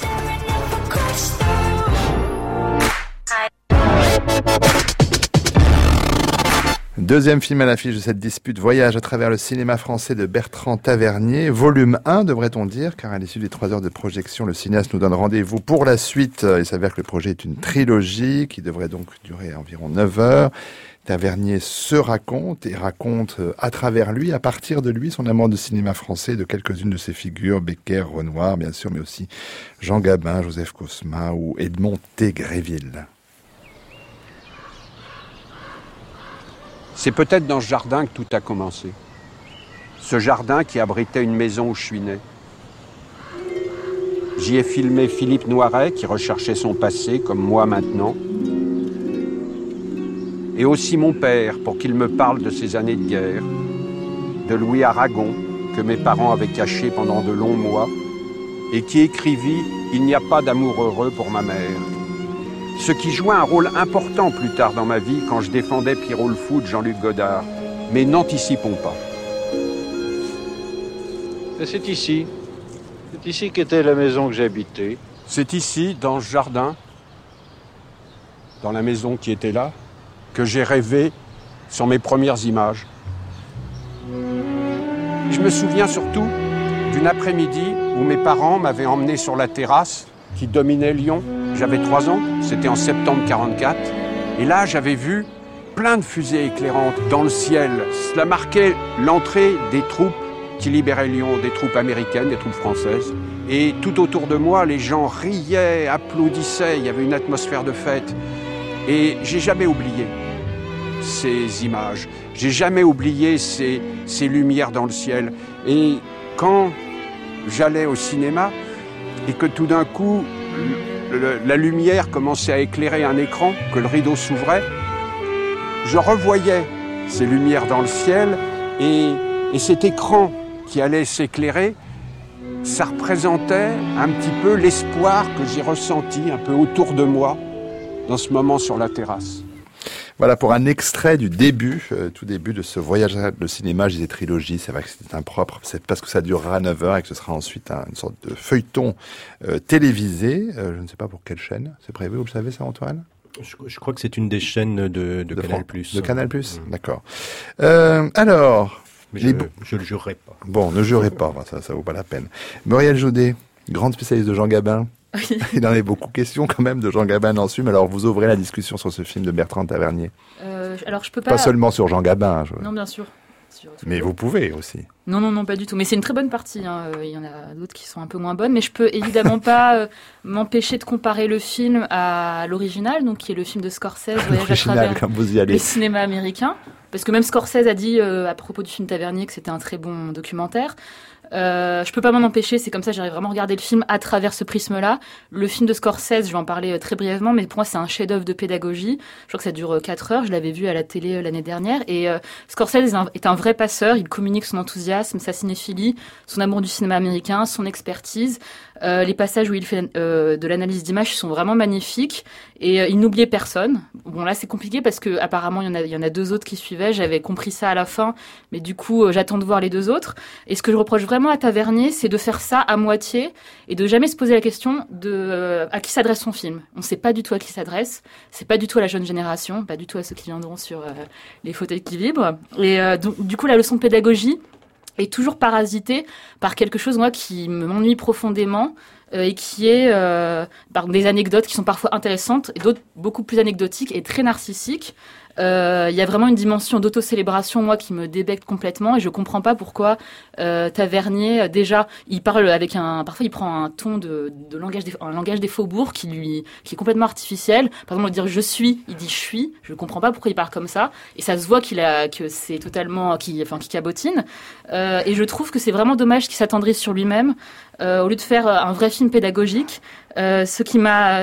Deuxième film à l'affiche de cette dispute, Voyage à travers le cinéma français de Bertrand Tavernier, volume 1 devrait-on dire, car à l'issue des 3 heures de projection, le cinéaste nous donne rendez-vous pour la suite. Il s'avère que le projet est une trilogie qui devrait donc durer environ 9 heures. Tavernier se raconte et raconte à travers lui, à partir de lui, son amour de cinéma français, de quelques-unes de ses figures, Becker, Renoir bien sûr, mais aussi Jean Gabin, Joseph Cosma ou Edmond T.
C'est peut-être dans ce jardin que tout a commencé. Ce jardin qui abritait une maison où je suis né. J'y ai filmé Philippe Noiret, qui recherchait son passé, comme moi maintenant. Et aussi mon père, pour qu'il me parle de ses années de guerre. De Louis Aragon, que mes parents avaient caché pendant de longs mois. Et qui écrivit « Il n'y a pas d'amour heureux pour ma mère ». Ce qui jouait un rôle important plus tard dans ma vie quand je défendais Pierrot le Fou de Jean-Luc Godard. Mais n'anticipons pas.
Et c'est ici qu'était la maison que j'habitais.
C'est ici, dans ce jardin, dans la maison qui était là, que j'ai rêvé sur mes premières images. Je me souviens surtout d'une après-midi où mes parents m'avaient emmené sur la terrasse qui dominait Lyon. J'avais 3 ans, c'était en septembre 1944. Et là, j'avais vu plein de fusées éclairantes dans le ciel. Cela marquait l'entrée des troupes qui libéraient Lyon, des troupes américaines, des troupes françaises. Et tout autour de moi, les gens riaient, applaudissaient, il y avait une atmosphère de fête. Et j'ai jamais oublié ces images, j'ai jamais oublié ces lumières dans le ciel. Et quand j'allais au cinéma et que tout d'un coup, la lumière commençait à éclairer un écran, que le rideau s'ouvrait, je revoyais ces lumières dans le ciel et cet écran qui allait s'éclairer, ça représentait un petit peu l'espoir que j'ai ressenti un peu autour de moi dans ce moment sur la terrasse.
Voilà pour un extrait du début, tout début de ce voyage de cinéma, je disais trilogie, c'est vrai que c'est impropre, c'est parce que ça durera 9 heures et que ce sera ensuite une sorte de feuilleton télévisé. Je ne sais pas pour quelle chaîne, c'est prévu, vous le savez ça Antoine ?
Je crois que c'est une des chaînes de Canal+.
De Canal+, d'accord. Alors...
Mais je le jurerai pas.
Bon, ne jurez pas, ça vaut pas la peine. Muriel Jaudet, grande spécialiste de Jean Gabin. Il en est beaucoup question quand même de Jean Gabin dans ce film. Alors vous ouvrez la discussion sur ce film de Bertrand Tavernier.
Alors je peux pas...
Pas seulement sur Jean Gabin.
Non, bien sûr.
Mais vous pouvez aussi.
Non, pas du tout. Mais c'est une très bonne partie. Il y en a d'autres qui sont un peu moins bonnes. Mais je peux évidemment pas m'empêcher de comparer le film à l'original, donc qui est le film de Scorsese, Voyage à travers
comme vous y allez.
le cinéma américain. Parce que même Scorsese a dit à propos du film Tavernier que c'était un très bon documentaire. Je peux pas m'en empêcher, c'est comme ça, j'arrive vraiment à regarder le film à travers ce prisme-là. Le film de Scorsese, je vais en parler très brièvement, mais pour moi c'est un chef-d'œuvre de pédagogie. Je crois que ça dure 4 heures, je l'avais vu à la télé l'année dernière. Et Scorsese est un vrai passeur, il communique son enthousiasme, sa cinéphilie, son amour du cinéma américain, son expertise. Les passages où il fait de l'analyse d'images sont vraiment magnifiques et il n'oubliait personne. Bon là c'est compliqué parce que apparemment il y en a 2 autres qui suivaient. J'avais compris ça à la fin, mais du coup j'attends de voir les 2 autres. Et ce que je reproche vraiment à Tavernier, c'est de faire ça à moitié et de jamais se poser la question de à qui s'adresse son film. On ne sait pas du tout à qui s'adresse. C'est pas du tout à la jeune génération, pas du tout à ceux qui viendront sur les fauteuils qui vibrent. Et donc, du coup la leçon de pédagogie est toujours parasité par quelque chose, moi, qui m'ennuie profondément et qui est par des anecdotes qui sont parfois intéressantes et d'autres beaucoup plus anecdotiques et très narcissiques. Il y a vraiment une dimension d'autocélébration, moi, qui me débecte complètement et je comprends pas pourquoi Tavernier, déjà, il parle avec parfois il prend un ton de langage des faubourgs qui est complètement artificiel. Par exemple, dire je suis, il dit je suis. Je comprends pas pourquoi il parle comme ça et ça se voit que c'est totalement, qu'il cabotine. Et je trouve que c'est vraiment dommage qu'il s'attendrisse sur lui-même au lieu de faire un vrai film pédagogique. Ce qui m'a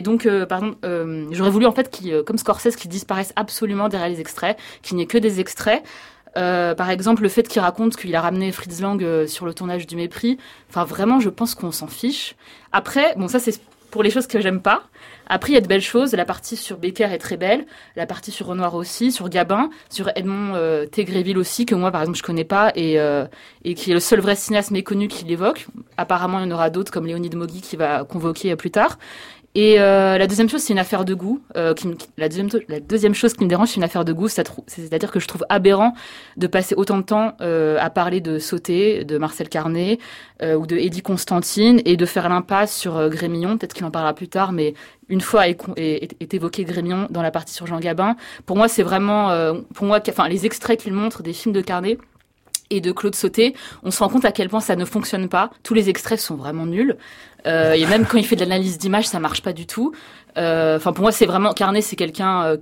j'aurais voulu en fait comme Scorsese qu'il disparaisse absolument derrière les extraits, qu'il n'y ait que des extraits. Par exemple, le fait qu'il raconte qu'il a ramené Fritz Lang sur le tournage du Mépris. Enfin, vraiment, je pense qu'on s'en fiche. Après, bon, ça c'est pour les choses que j'aime pas. Après, il y a de belles choses. La partie sur Becker est très belle. La partie sur Renoir aussi, sur Gabin, sur Edmond Tégréville aussi, que moi, par exemple, je connais pas et qui est le seul vrai cinéaste méconnu qui l'évoque. Apparemment, il y en aura d'autres comme Léonide Mogui qui va convoquer plus tard. Et la deuxième chose, c'est une affaire de goût. La deuxième chose qui me dérange, c'est une affaire de goût. C'est-à-dire que je trouve aberrant de passer autant de temps à parler de Sauté, de Marcel Carné ou de Eddie Constantine et de faire l'impasse sur Grémillon. Peut-être qu'il en parlera plus tard, mais une fois est évoqué Grémillon dans la partie sur Jean Gabin. Pour moi, c'est vraiment, les extraits qu'il montre des films de Carné et de Claude Sauté, on se rend compte à quel point ça ne fonctionne pas. Tous les extraits sont vraiment nuls. Et même quand il fait de l'analyse d'image, ça marche pas du tout. Pour moi, c'est vraiment Carné, c'est quelqu'un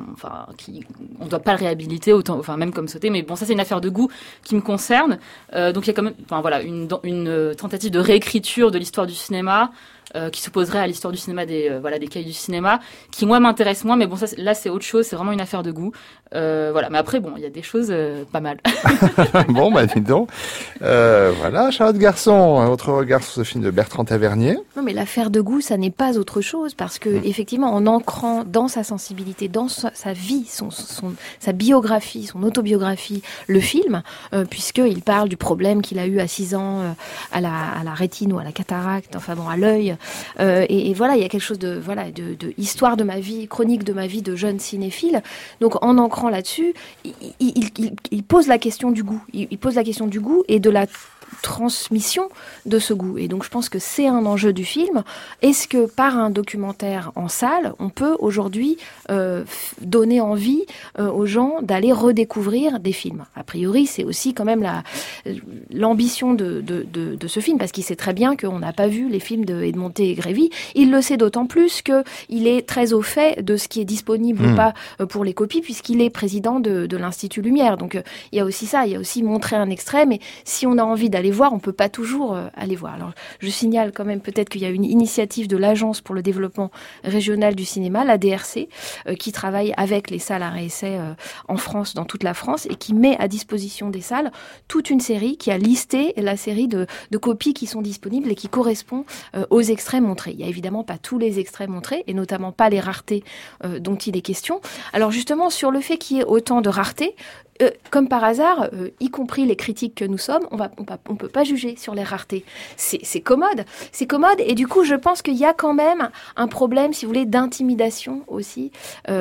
on doit pas le réhabiliter autant, même comme Sauté. Mais bon, ça c'est une affaire de goût qui me concerne. Donc il y a quand même, une tentative de réécriture de l'histoire du cinéma. qui s'opposerait à l'histoire du cinéma des cahiers du cinéma, qui moi m'intéresse moins, mais bon, ça, là c'est autre chose, c'est vraiment une affaire de goût. Voilà, mais après bon, il y a des choses pas mal.
Bon, dis donc. Voilà, Charlotte Garçon, votre regard sur ce film de Bertrand Tavernier.
Non, mais l'affaire de goût, ça n'est pas autre chose, parce que effectivement, en ancrant dans sa sensibilité, dans sa vie, sa biographie, son autobiographie, le film, puisqu'il parle du problème qu'il a eu à 6 ans à la rétine ou à la cataracte, enfin bon, à l'œil. Et voilà, il y a quelque chose de histoire de ma vie, chronique de ma vie de jeune cinéphile. Donc en ancrant là-dessus, il pose la question du goût. Il pose la question du goût et de la transmission de ce goût. Et donc je pense que c'est un enjeu du film. Est-ce que par un documentaire en salle, on peut aujourd'hui donner envie aux gens d'aller redécouvrir des films? A priori, c'est aussi quand même l'ambition de ce film, parce qu'il sait très bien qu'on n'a pas vu les films de Edmonté et Grévy. Il le sait d'autant plus qu'il est très au fait de ce qui est disponible ou pas pour les copies, puisqu'il est président de l'Institut Lumière. Donc il y a aussi ça, il y a aussi montrer un extrait, mais si on a envie d'aller voir, on peut pas toujours aller voir. Alors, je signale quand même peut-être qu'il y a une initiative de l'Agence pour le développement régional du cinéma, la DRC, qui travaille avec les salles arrêt essai en France, dans toute la France, et qui met à disposition des salles toute une série qui a listé la série de copies qui sont disponibles et qui correspond aux extraits montrés. Il y a évidemment pas tous les extraits montrés, et notamment pas les raretés dont il est question. Alors justement, sur le fait qu'il y ait autant de raretés, comme par hasard, y compris les critiques que nous sommes, on peut pas juger sur les raretés. C'est commode, et du coup, je pense qu'il y a quand même un problème, si vous voulez, d'intimidation aussi,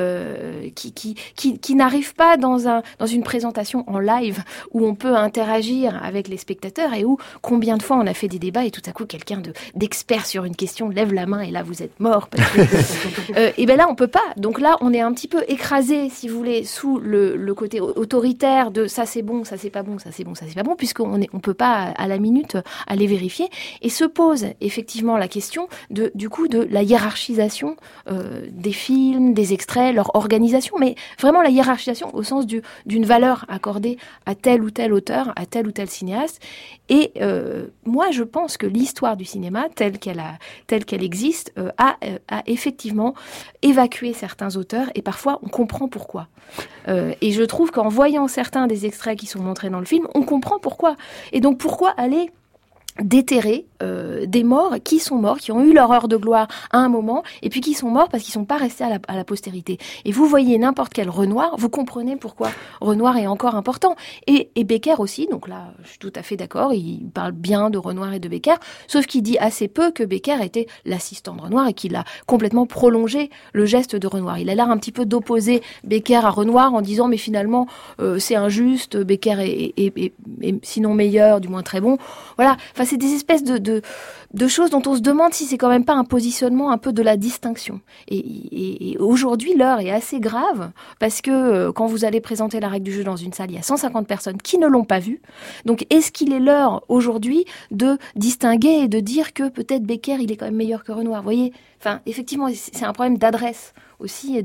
qui n'arrive pas dans une présentation en live où on peut interagir avec les spectateurs et où combien de fois on a fait des débats et tout à coup quelqu'un d'expert sur une question lève la main et là vous êtes mort. Et ben là on peut pas. Donc là on est un petit peu écrasé, si vous voulez, sous le côté autoritaire de ça c'est bon, ça c'est pas bon, ça c'est bon, ça c'est pas bon, puisqu'on peut pas à la minute aller vérifier. Et se pose effectivement la question du coup de la hiérarchisation des films, des extraits, leur organisation, mais vraiment la hiérarchisation au sens d'une valeur accordée à tel ou tel auteur, à tel ou tel cinéaste. Et moi je pense que l'histoire du cinéma telle qu'elle existe a effectivement évacué certains auteurs, et parfois on comprend pourquoi. Et je trouve qu'en voyant certains des extraits qui sont montrés dans le film, on comprend pourquoi. Et donc pourquoi aller déterrer des morts qui sont morts, qui ont eu leur heure de gloire à un moment, et puis qui sont morts parce qu'ils sont pas restés à la postérité. Et vous voyez n'importe quel Renoir, vous comprenez pourquoi Renoir est encore important. Et Becker aussi, donc là, je suis tout à fait d'accord, il parle bien de Renoir et de Becker, sauf qu'il dit assez peu que Becker était l'assistant de Renoir et qu'il a complètement prolongé le geste de Renoir. Il a l'air un petit peu d'opposer Becker à Renoir en disant mais finalement c'est injuste, Becker est sinon meilleur, du moins très bon. Voilà, enfin c'est des espèces de choses dont on se demande si c'est quand même pas un positionnement un peu de la distinction. Et aujourd'hui, l'heure est assez grave parce que quand vous allez présenter la règle du jeu dans une salle, il y a 150 personnes qui ne l'ont pas vue. Donc, est-ce qu'il est l'heure aujourd'hui de distinguer et de dire que peut-être Becker, il est quand même meilleur que Renoir? Vous voyez? Enfin, effectivement, c'est un problème d'adresse aussi et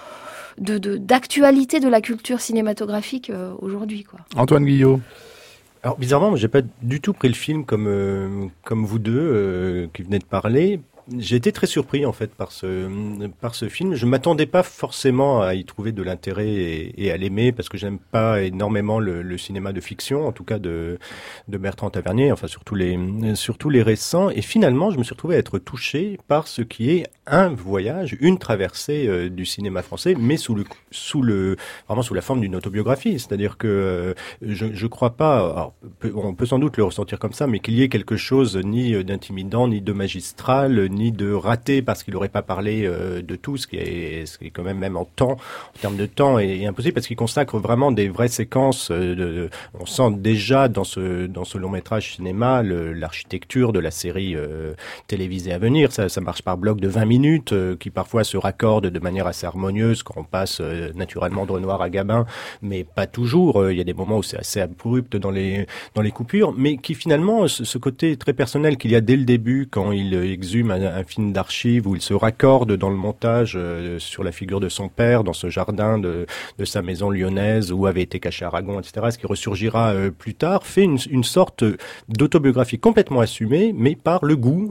d'actualité de la culture cinématographique aujourd'hui, quoi.
Antoine Guillot.
Alors bizarrement, j'ai pas du tout pris le film comme vous deux qui venez de parler. J'ai été très surpris en fait par ce film. Je m'attendais pas forcément à y trouver de l'intérêt et à l'aimer parce que j'aime pas énormément le cinéma de fiction, en tout cas de Bertrand Tavernier, enfin surtout les récents. Et finalement, je me suis retrouvé à être touché par ce qui est un voyage, une traversée du cinéma français, mais vraiment sous la forme d'une autobiographie. C'est-à-dire que je crois pas. Alors, on peut sans doute le ressentir comme ça, mais qu'il y ait quelque chose ni d'intimidant, ni de magistral, ni de raté parce qu'il n'aurait pas parlé de tout, ce qui est quand même en termes de temps, est impossible parce qu'il consacre vraiment des vraies séquences. On sent déjà dans ce long métrage cinéma l'architecture de la série télévisée à venir. Ça marche par blocs de 20 minutes qui parfois se raccordent de manière assez harmonieuse quand on passe naturellement de Renoir à Gabin, mais pas toujours. Il y a des moments où c'est assez abrupt dans les coupures, mais qui finalement ce côté très personnel qu'il y a dès le début quand il exhume un film d'archives où il se raccorde dans le montage sur la figure de son père dans ce jardin de sa maison lyonnaise où avait été caché Aragon, etc., ce qui ressurgira plus tard, fait une sorte d'autobiographie complètement assumée, mais par le goût.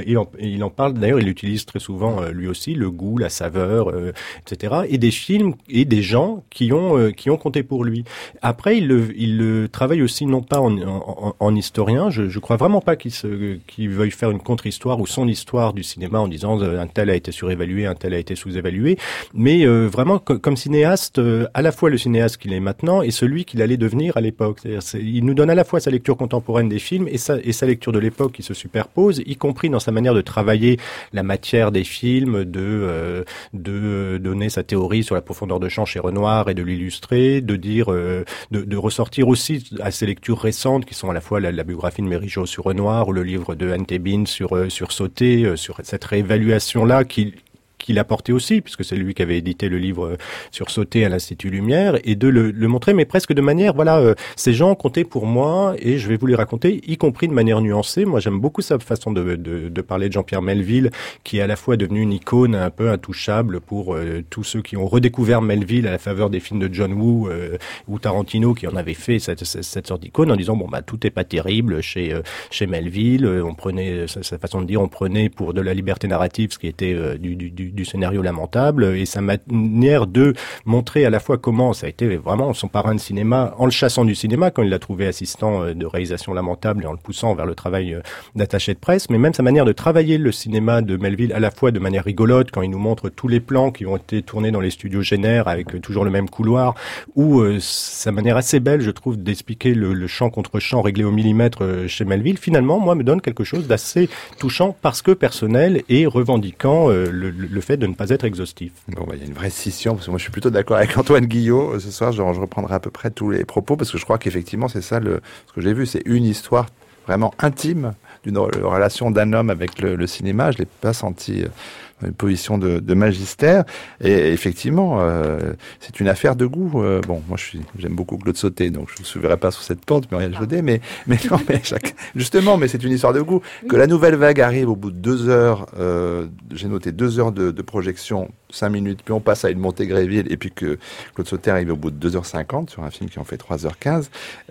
Il en parle, d'ailleurs, il utilise très souvent, lui aussi, le goût, la saveur, etc., et des films et des gens qui ont compté pour lui. Après, il le travaille aussi non pas en historien. Je crois vraiment pas qu'il veuille faire une contre-histoire ou son histoire du cinéma en disant un tel a été surévalué, un tel a été sous-évalué, mais vraiment comme cinéaste, à la fois le cinéaste qu'il est maintenant et celui qu'il allait devenir à l'époque. Il nous donne à la fois sa lecture contemporaine des films et sa lecture de l'époque qui se superpose, y compris dans sa manière de travailler la matière des films, de donner sa théorie sur la profondeur de champ chez Renoir et de l'illustrer, de dire, de ressortir aussi à ses lectures récentes qui sont à la fois la biographie de Mérigeau sur Renoir ou le livre de Anne Tébin sur Sauté, sur cette réévaluation-là qu'il a porté aussi, puisque c'est lui qui avait édité le livre sur Sauté à l'Institut Lumière, et de le montrer, mais presque de manière, ces gens comptaient pour moi, et je vais vous les raconter, y compris de manière nuancée. Moi, j'aime beaucoup sa façon de parler de Jean-Pierre Melville, qui est à la fois devenu une icône un peu intouchable pour tous ceux qui ont redécouvert Melville à la faveur des films de John Woo ou Tarantino, qui en avaient fait cette sorte d'icône, en disant, tout est pas terrible chez Melville, on prenait, sa façon de dire, on prenait pour de la liberté narrative ce qui était du scénario lamentable, et sa manière de montrer à la fois comment ça a été vraiment son parrain de cinéma, en le chassant du cinéma quand il l'a trouvé assistant de réalisation lamentable et en le poussant vers le travail d'attaché de presse, mais même sa manière de travailler le cinéma de Melville à la fois de manière rigolote quand il nous montre tous les plans qui ont été tournés dans les studios Génère avec toujours le même couloir, ou sa manière assez belle, je trouve, d'expliquer le champ contre champ réglé au millimètre chez Melville, finalement, moi, me donne quelque chose d'assez touchant parce que personnel et revendiquant le fait de ne pas être exhaustif.
Bon, il y a une vraie scission, parce que moi je suis plutôt d'accord avec Antoine Guillot. Ce soir, je reprendrai à peu près tous les propos, parce que je crois qu'effectivement, c'est ça ce que j'ai vu, c'est une histoire vraiment intime d'une relation d'un homme avec le cinéma. Je l'ai pas senti une position de magistère, et effectivement c'est une affaire de goût. Moi j'aime beaucoup Claude Sauté, donc je ne suivrai pas sur cette pente, Muriel Jaudet, mais justement, mais c'est une histoire de goût. Que la nouvelle vague arrive au bout de 2 heures, j'ai noté 2 heures de projection, 5 minutes, puis on passe à une montée Gréville, et puis que Claude Sauté arrive au bout de 2h50 sur un film qui en fait 3h15.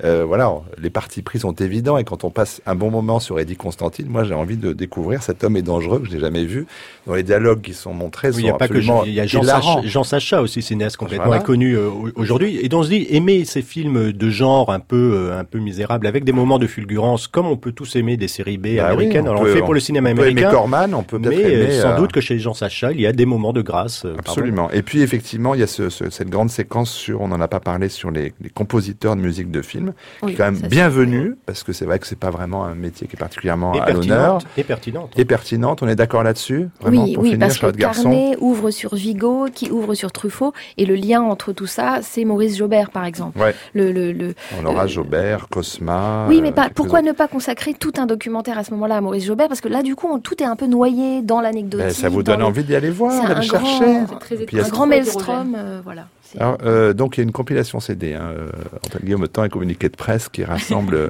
Les partis pris sont évidents, et quand on passe un bon moment sur Eddie Constantine, moi j'ai envie de découvrir Cet homme est dangereux, que je n'ai jamais vu. Dans les dialogues qui sont montrés,
il n'y a pas que il y a Jean Sacha aussi, cinéaste complètement inconnu aujourd'hui, et dont on se dit aimer ces films de genre un peu misérables avec des moments de fulgurance, comme on peut tous aimer des séries B américaines. Alors on fait pour le cinéma américain,
aimer Corman, on peut peut-être aimer,
sans doute que chez Jean Sacha il y a des moments de grâce.
Absolument. Et puis effectivement il y a cette grande séquence on n'en a pas parlé, sur les compositeurs de musique de film, qui est quand même bienvenue, parce que c'est vrai que c'est pas vraiment un métier qui est particulièrement à l'honneur.
Et pertinente.
On est d'accord là-dessus,
vraiment, oui, parce que Carnet ouvre sur Vigo, qui ouvre sur Truffaut, et le lien entre tout ça, c'est Maurice Jaubert, par exemple.
Ouais. On aura Jaubert, Cosma.
Oui, mais pourquoi ne pas consacrer tout un documentaire à ce moment-là à Maurice Jaubert? Parce que là, du coup, tout est un peu noyé dans l'anecdotique.
Ça vous donne envie d'y aller voir, d'aller chercher.
Un grand maelstrom, voilà.
Alors, donc il y a une compilation CD, Antoine Guillaume Temps et communiqué de presse, qui rassemble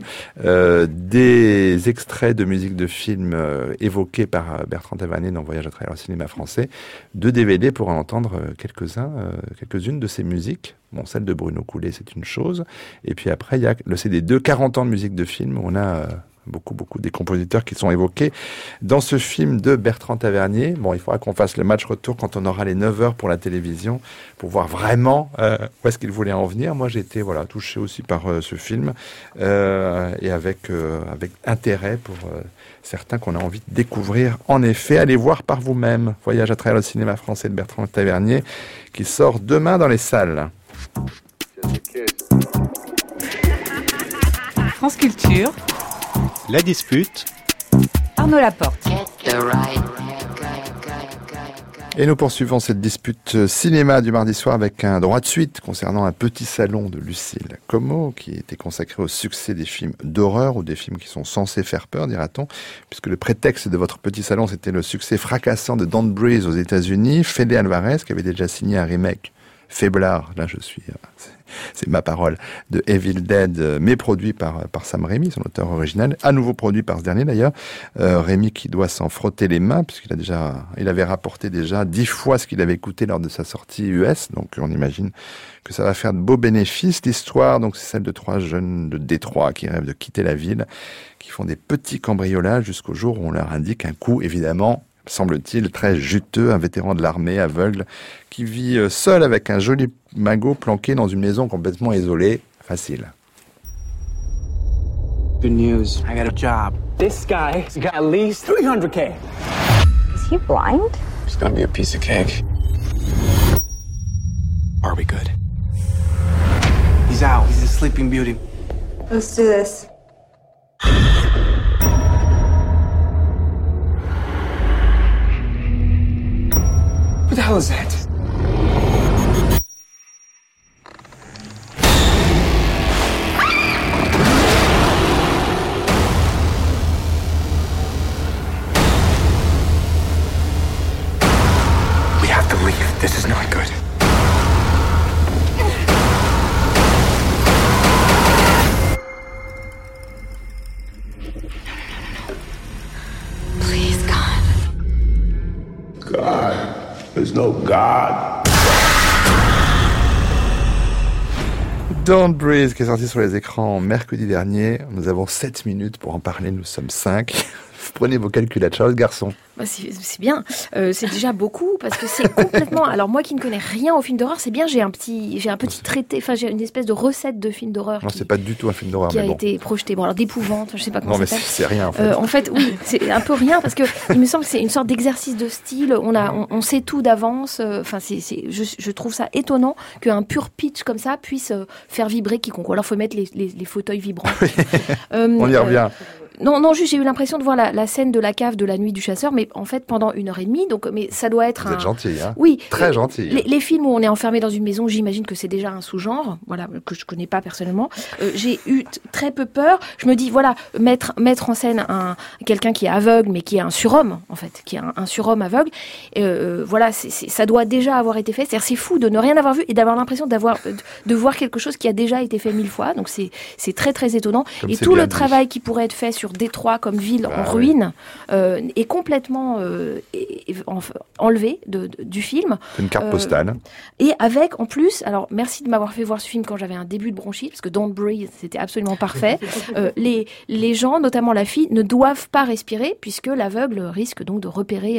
des extraits de musique de films évoqués par Bertrand Tavernier dans Voyage à travers le cinéma français, 2 DVD pour en entendre quelques-unes de ces musiques. Bon, celle de Bruno Coulet, c'est une chose. Et puis après, il y a le CD 2, 40 ans de musique de film, où on a beaucoup des compositeurs qui sont évoqués dans ce film de Bertrand Tavernier. Bon, il faudra qu'on fasse le match retour quand on aura les 9 heures pour la télévision, pour voir vraiment où est-ce qu'il voulait en venir. Moi, j'ai été touché aussi par ce film, et avec intérêt pour certains qu'on a envie de découvrir. En effet, allez voir par vous-même. Voyage à travers le cinéma français de Bertrand Tavernier, qui sort demain dans les salles.
France Culture.
La dispute.
Arnaud Laporte.
Et nous poursuivons cette dispute cinéma du mardi soir avec un droit de suite concernant Un petit salon de Lucille Como, qui était consacré au succès des films d'horreur, ou des films qui sont censés faire peur, dira-t-on, puisque le prétexte de votre petit salon, c'était le succès fracassant de Don't Breathe aux États-Unis. Fede Alvarez, qui avait déjà signé un remake faiblard, là je suis, c'est ma parole, de Evil Dead, mais produit par Sam Raimi, son auteur original, à nouveau produit par ce dernier d'ailleurs. Raimi qui doit s'en frotter les mains, puisqu'il avait rapporté déjà 10 fois ce qu'il avait coûté lors de sa sortie US, donc on imagine que ça va faire de beaux bénéfices. L'histoire, donc, c'est celle de 3 jeunes de Détroit qui rêvent de quitter la ville, qui font des petits cambriolages jusqu'au jour où on leur indique un coup, évidemment, semble-t-il, très juteux, un vétéran de l'armée aveugle qui vit seul avec un joli magot planqué dans une maison complètement isolée. Facile.
Good news. I got a job. This guy's got at least $300K.
Is he blind?
It's gonna be a piece of cake. Are we good? He's out. He's a sleeping beauty.
Let's do this.
What the hell is that? We have to leave. This is not good.
Please, God.
God. There's no God.
Don't Breathe, qui est sorti sur les écrans mercredi dernier. Nous avons 7 minutes pour en parler, nous sommes 5. Prenez vos calculateurs, garçon.
Bah c'est bien, c'est déjà beaucoup parce que c'est complètement. Alors moi qui ne connais rien au film d'horreur, c'est bien. J'ai un petit traité, enfin j'ai une espèce de recette de film d'horreur.
Non, c'est pas du tout un film d'horreur,
qui a été projeté. Bon alors d'épouvante, je sais pas comment.
Non mais c'est rien en fait.
En fait oui, c'est un peu rien parce que il me semble que c'est une sorte d'exercice de style. On sait tout d'avance. Enfin je trouve ça étonnant qu'un pur pitch comme ça puisse faire vibrer quiconque. Alors faut mettre les fauteuils vibrants.
On y revient.
Non, juste j'ai eu l'impression de voir la scène de la cave de la nuit du chasseur, mais en fait pendant 1h30. Donc, mais ça doit être
Vous êtes gentil, hein.
Oui,
très gentil.
Les films où on est enfermé dans une maison, j'imagine que c'est déjà un sous-genre, voilà, que je connais pas personnellement. J'ai eu très peu peur. Je me dis voilà, mettre en scène quelqu'un qui est aveugle, mais qui est un surhomme en fait, qui est un surhomme aveugle. Voilà, ça doit déjà avoir été fait. C'est-à-dire c'est fou de ne rien avoir vu et d'avoir l'impression de voir quelque chose qui a déjà été fait 1000 fois. Donc c'est très très étonnant.
Comme
et tout le travail qui pourrait être fait sur Détroit comme ville en ruine est complètement enlevé du film.
C'est une carte postale.
Et avec en plus, alors merci de m'avoir fait voir ce film quand j'avais un début de bronchite, parce que Don't Breathe c'était absolument parfait. Les gens, notamment la fille, ne doivent pas respirer puisque l'aveugle risque donc de repérer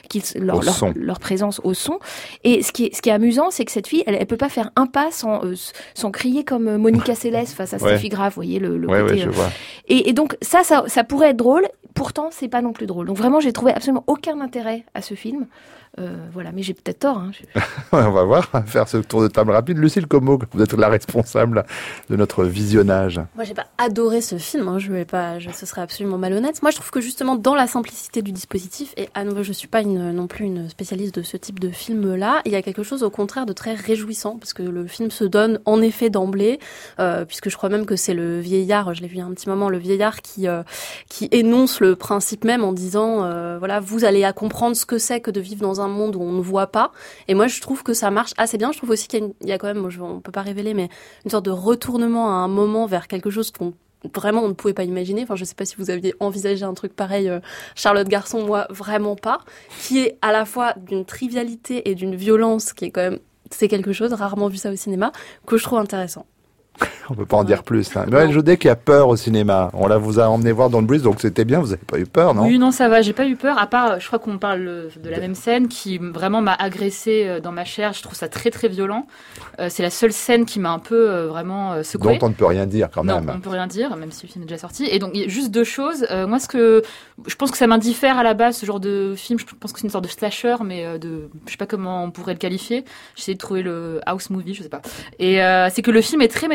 leur présence au son. Et ce qui est amusant, c'est que cette fille, elle peut pas faire un pas sans crier comme Monica Seles face à Steffi Graf, vous voyez le côté.
Ouais, je vois.
Et donc ça pourrait être drôle, pourtant c'est pas non plus drôle. Donc vraiment j'ai trouvé absolument aucun intérêt à ce film. Voilà, mais j'ai peut-être tort. Hein.
On va voir, on va faire ce tour de table rapide. Lucille Como, vous êtes la responsable de notre visionnage.
Moi, j'ai pas adoré ce film. Hein. Ce serait absolument malhonnête. Moi, je trouve que justement, dans la simplicité du dispositif, et à nouveau, je suis pas non plus une spécialiste de ce type de film-là, il y a quelque chose au contraire de très réjouissant, parce que le film se donne en effet d'emblée, puisque je crois même que c'est le vieillard, je l'ai vu il y a un petit moment, le vieillard qui énonce le principe même en disant, voilà, vous allez à comprendre ce que c'est que de vivre dans un monde où on ne voit pas. Et moi, je trouve que ça marche assez bien. Je trouve aussi qu'il y a quand même, on peut pas révéler, mais une sorte de retournement à un moment vers quelque chose qu'on vraiment on ne pouvait pas imaginer. Enfin, je sais pas si vous aviez envisagé un truc pareil, Charlotte Garçon, moi vraiment pas, qui est à la fois d'une trivialité et d'une violence qui est quand même, c'est quelque chose, rarement vu ça au cinéma, que je trouve intéressant.
On peut pas en dire plus. Hein. Noël Jaudet qui a peur au cinéma. On vous a emmené voir Don't Breathe, donc c'était bien. Vous avez pas eu peur, non?
Oui, non, ça va. J'ai pas eu peur. À part, je crois qu'on parle de la même scène qui vraiment m'a agressée dans ma chair. Je trouve ça très très violent. C'est la seule scène qui m'a un peu vraiment secouée.
Donc on ne peut rien dire quand même.
Non, on peut rien dire, même si le film est déjà sorti. Et donc il y a juste deux choses. Moi, je pense que ça m'indiffère à la base ce genre de film. Je pense que c'est une sorte de slasher, mais je sais pas comment on pourrait le qualifier. J'essaie de trouver le house movie, je sais pas. Et c'est que le film est très maîtrisé.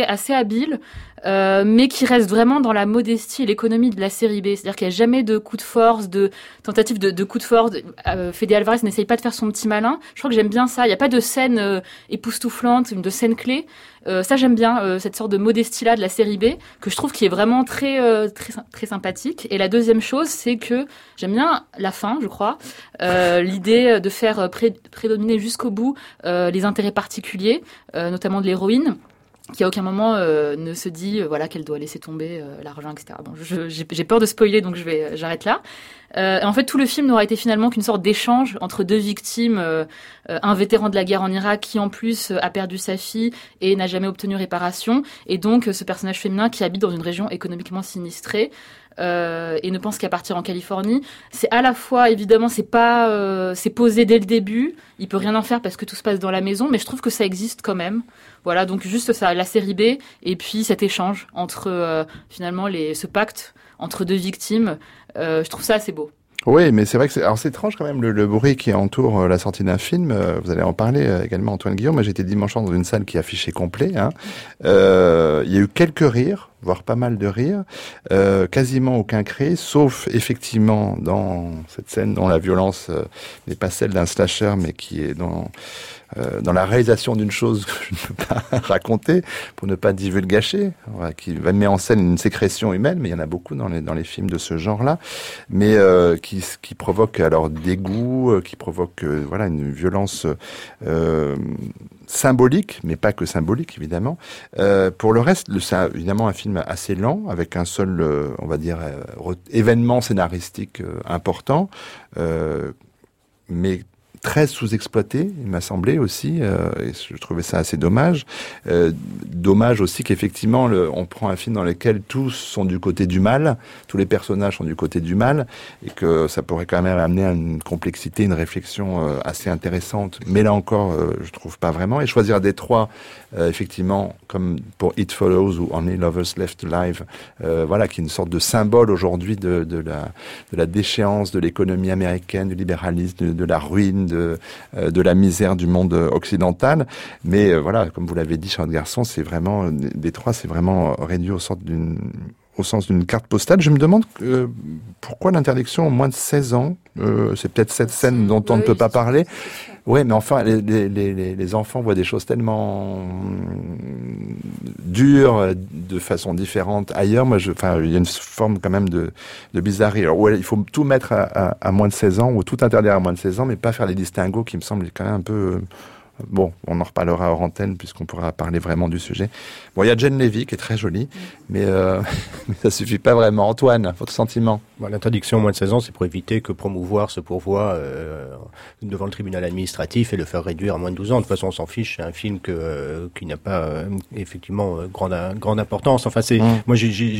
assez habile, mais qui reste vraiment dans la modestie et l'économie de la série B. C'est-à-dire qu'il n'y a jamais de coup de force, de tentative de coup de force. Fede Alvarez n'essaye pas de faire son petit malin. Je crois que j'aime bien ça. Il n'y a pas de scène époustouflante, de scène clé. Ça, j'aime bien cette sorte de modestie-là de la série B, que je trouve qui est vraiment très sympathique. Et la deuxième chose, c'est que j'aime bien la fin, je crois. L'idée de faire prédominer jusqu'au bout les intérêts particuliers, notamment de l'héroïne, qui à aucun moment ne se dit qu'elle doit laisser tomber l'argent, etc. Bon, j'ai peur de spoiler, donc j'arrête là. En fait, tout le film n'aura été finalement qu'une sorte d'échange entre deux victimes, un vétéran de la guerre en Irak qui en plus a perdu sa fille et n'a jamais obtenu réparation, et donc ce personnage féminin qui habite dans une région économiquement sinistrée. Et ne pense qu'à partir en Californie. C'est à la fois, évidemment, c'est posé dès le début. Il peut rien en faire parce que tout se passe dans la maison, mais je trouve que ça existe quand même. Voilà, donc juste ça, la série B, et puis cet échange entre finalement ce pacte entre deux victimes. Je trouve ça assez beau.
Oui, mais c'est vrai que c'est étrange quand même le bruit qui entoure la sortie d'un film. Vous allez en parler également, Antoine Guillaume. Moi, j'étais dimanche dans une salle qui affichait complet. Il y a eu quelques rires, voire pas mal de rires, quasiment aucun cri, sauf effectivement dans cette scène dont la violence n'est pas celle d'un slasher, mais qui est dans la réalisation d'une chose que je ne peux pas raconter, pour ne pas divulgacher, qui met en scène une sécrétion humaine, mais il y en a beaucoup dans les films de ce genre-là, mais qui provoque alors dégoût, qui provoque une violence symbolique, mais pas que symbolique évidemment. Pour le reste, c'est évidemment un film assez lent, avec un seul, on va dire, événement scénaristique important, mais très sous-exploité, il m'a semblé aussi, et je trouvais ça assez dommage. Dommage aussi qu'effectivement, on prend un film dans lequel tous sont du côté du mal, tous les personnages sont du côté du mal, et que ça pourrait quand même amener à une complexité, une réflexion assez intéressante, mais là encore, je trouve pas vraiment. Et choisir des trois, effectivement, comme pour It Follows ou Only Lovers Left Alive, qui est une sorte de symbole aujourd'hui de la déchéance de l'économie américaine, du libéralisme, de la ruine, de la misère du monde occidental. Mais comme vous l'avez dit, Charlotte Garçon, c'est vraiment, des trois, c'est vraiment réduit au sens d'une carte postale. Je me demande pourquoi l'interdiction au moins de 16 ans. C'est peut-être cette scène dont on ne peut pas parler. Ouais, mais enfin, les enfants voient des choses tellement dures, de façon différente ailleurs. Moi, il y a une forme quand même de bizarrerie. Alors, il faut tout mettre à moins de 16 ans, ou tout interdire à moins de 16 ans, mais pas faire les distinguos qui me semblent quand même un peu... Bon, on en reparlera hors antenne puisqu'on pourra parler vraiment du sujet. Bon, il y a Jen Levy qui est très jolie, mais ça suffit pas vraiment. Antoine, votre sentiment?
L'interdiction au moins de 16 ans, c'est pour éviter que promouvoir se pourvoie devant le tribunal administratif et le faire réduire à moins de 12 ans. De toute façon, on s'en fiche. C'est un film qui n'a pas effectivement grande importance. Enfin, moi,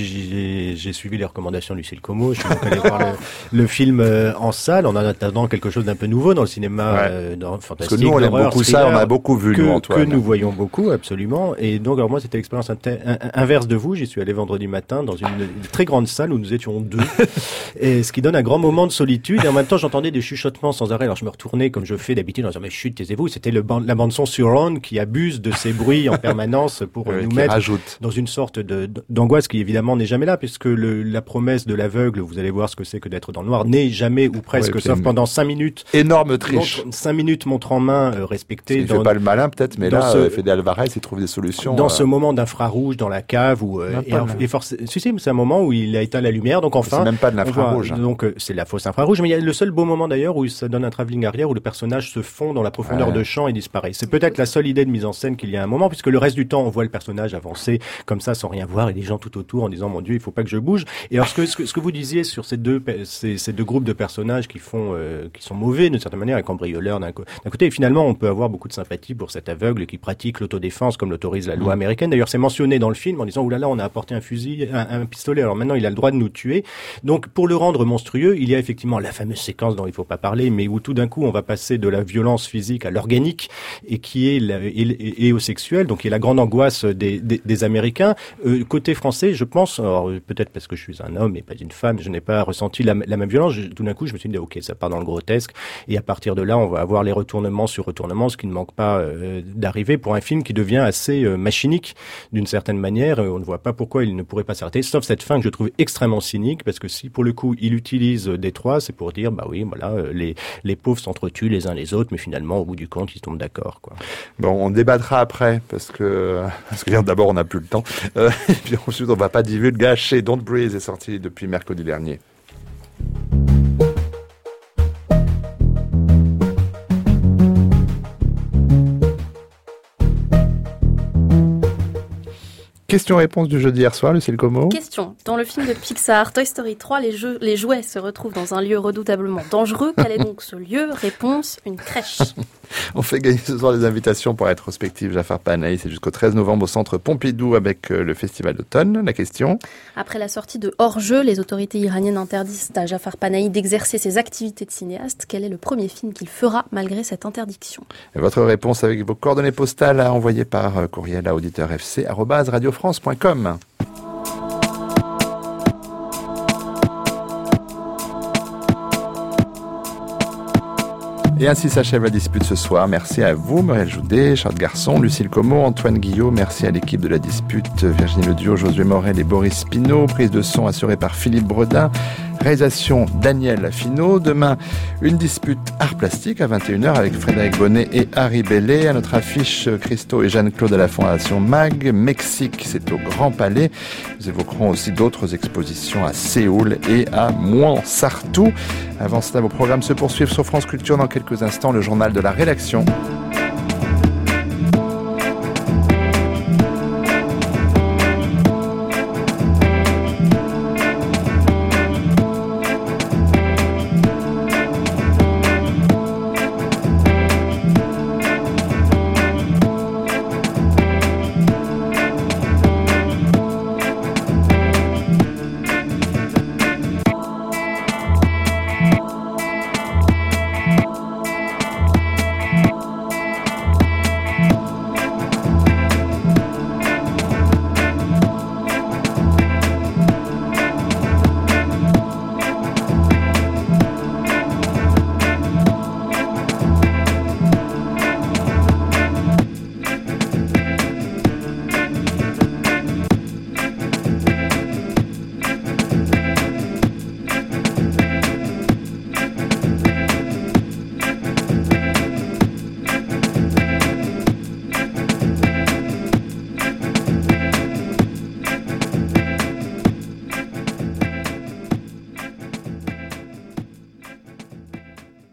j'ai suivi les recommandations de Lucille Como. Je suis donc allé voir le film en salle en attendant quelque chose d'un peu nouveau dans le cinéma, dans fantastique.
Parce que nous, on aime beaucoup ça. On a beaucoup vu, nous, Antoine.
Que nous voyons beaucoup, absolument. Et donc, alors moi, c'était l'expérience inverse de vous. J'y suis allé vendredi matin dans une très grande salle où nous étions deux. Et ce qui donne un grand moment de solitude. Et en même temps, j'entendais des chuchotements sans arrêt. Alors, je me retournais comme je fais d'habitude en disant, mais chut, taisez-vous. C'était la bande-son surround qui abuse de ces bruits en permanence pour nous mettre dans une sorte d'angoisse qui, évidemment, n'est jamais là, puisque la promesse de l'aveugle, vous allez voir ce que c'est que d'être dans le noir, n'est jamais ou presque, sauf pendant 5 minutes.
Énorme triche.
5 minutes montre en main respectée.
Il fait pas le malin, peut-être, mais là, Fede Alvarez, il trouve des solutions.
Dans ce moment d'infrarouge dans la cave où, c'est un moment où il a éteint la lumière, donc enfin.
C'est même pas de l'infrarouge.
Donc, c'est la fausse infrarouge, mais il y a le seul beau moment d'ailleurs où ça donne un travelling arrière où le personnage se fond dans la profondeur de champ et disparaît. C'est peut-être la seule idée de mise en scène qu'il y a un moment, puisque le reste du temps, on voit le personnage avancer comme ça sans rien voir et des gens tout autour en disant, mon Dieu, il faut pas que je bouge. Et alors, ce que vous disiez sur ces deux groupes de personnages qui sont mauvais d'une certaine manière, un cambrioleur d'un côté, et finalement, on peut avoir beaucoup de sympathie pour cet aveugle qui pratique l'autodéfense comme l'autorise la loi américaine. D'ailleurs, c'est mentionné dans le film en disant, oulala, on a apporté un fusil, un pistolet, alors maintenant il a le droit de nous tuer. Donc, pour le rendre monstrueux, il y a effectivement la fameuse séquence dont il faut pas parler, mais où tout d'un coup, on va passer de la violence physique à l'organique, et qui est et au sexuel, donc qui est la grande angoisse des Américains. Côté français, je pense, alors peut-être parce que je suis un homme et pas une femme, je n'ai pas ressenti la même violence. Tout d'un coup, je me suis dit, ok, ça part dans le grotesque, et à partir de là, on va avoir les retournements sur retournements, ce qui ne manque pas d'arriver pour un film qui devient assez machinique d'une certaine manière. On ne voit pas pourquoi il ne pourrait pas s'arrêter, sauf cette fin que je trouve extrêmement cynique, parce que si pour le coup il utilise Détroit, c'est pour dire bah oui, voilà, les pauvres s'entretuent les uns les autres, mais finalement au bout du compte ils tombent d'accord, quoi.
Bon, on débattra après parce que d'abord on n'a plus le temps et puis ensuite on va pas divulgacher. Don't Breathe est sorti depuis mercredi dernier. Question-réponse du jeu d'hier soir, Lucille Como.
Question. Dans le film de Pixar, Toy Story 3, les jouets se retrouvent dans un lieu redoutablement dangereux. Quel est donc ce lieu ? Réponse, une crèche.
On fait gagner ce soir des invitations pour la rétrospective Jafar Panahi. C'est jusqu'au 13 novembre au Centre Pompidou avec le Festival d'automne. La question ?
Après la sortie de Hors-jeu, les autorités iraniennes interdisent à Jafar Panahi d'exercer ses activités de cinéaste. Quel est le premier film qu'il fera malgré cette interdiction ?
Et votre réponse avec vos coordonnées postales à envoyer par courriel à auditeur.fc@radiofrance.com. Et ainsi s'achève la dispute ce soir. Merci à vous, Muriel Joudet, Charles Garçon, Lucille Como, Antoine Guillot. Merci à l'équipe de la dispute, Virginie Leduo, Josué Morel et Boris Pinault. Prise de son assurée par Philippe Bredin. Réalisation Daniel Finot. Demain, une dispute art plastique à 21h avec Frédéric Bonnet et Harry Bellet. À notre affiche, Christo et Jeanne-Claude à la Fondation MAG. Mexique, c'est au Grand Palais. Nous évoquerons aussi d'autres expositions à Séoul et à Mouansartou. Avant cela, vos programmes se poursuivent sur France Culture. Dans quelques instants, le journal de la rédaction.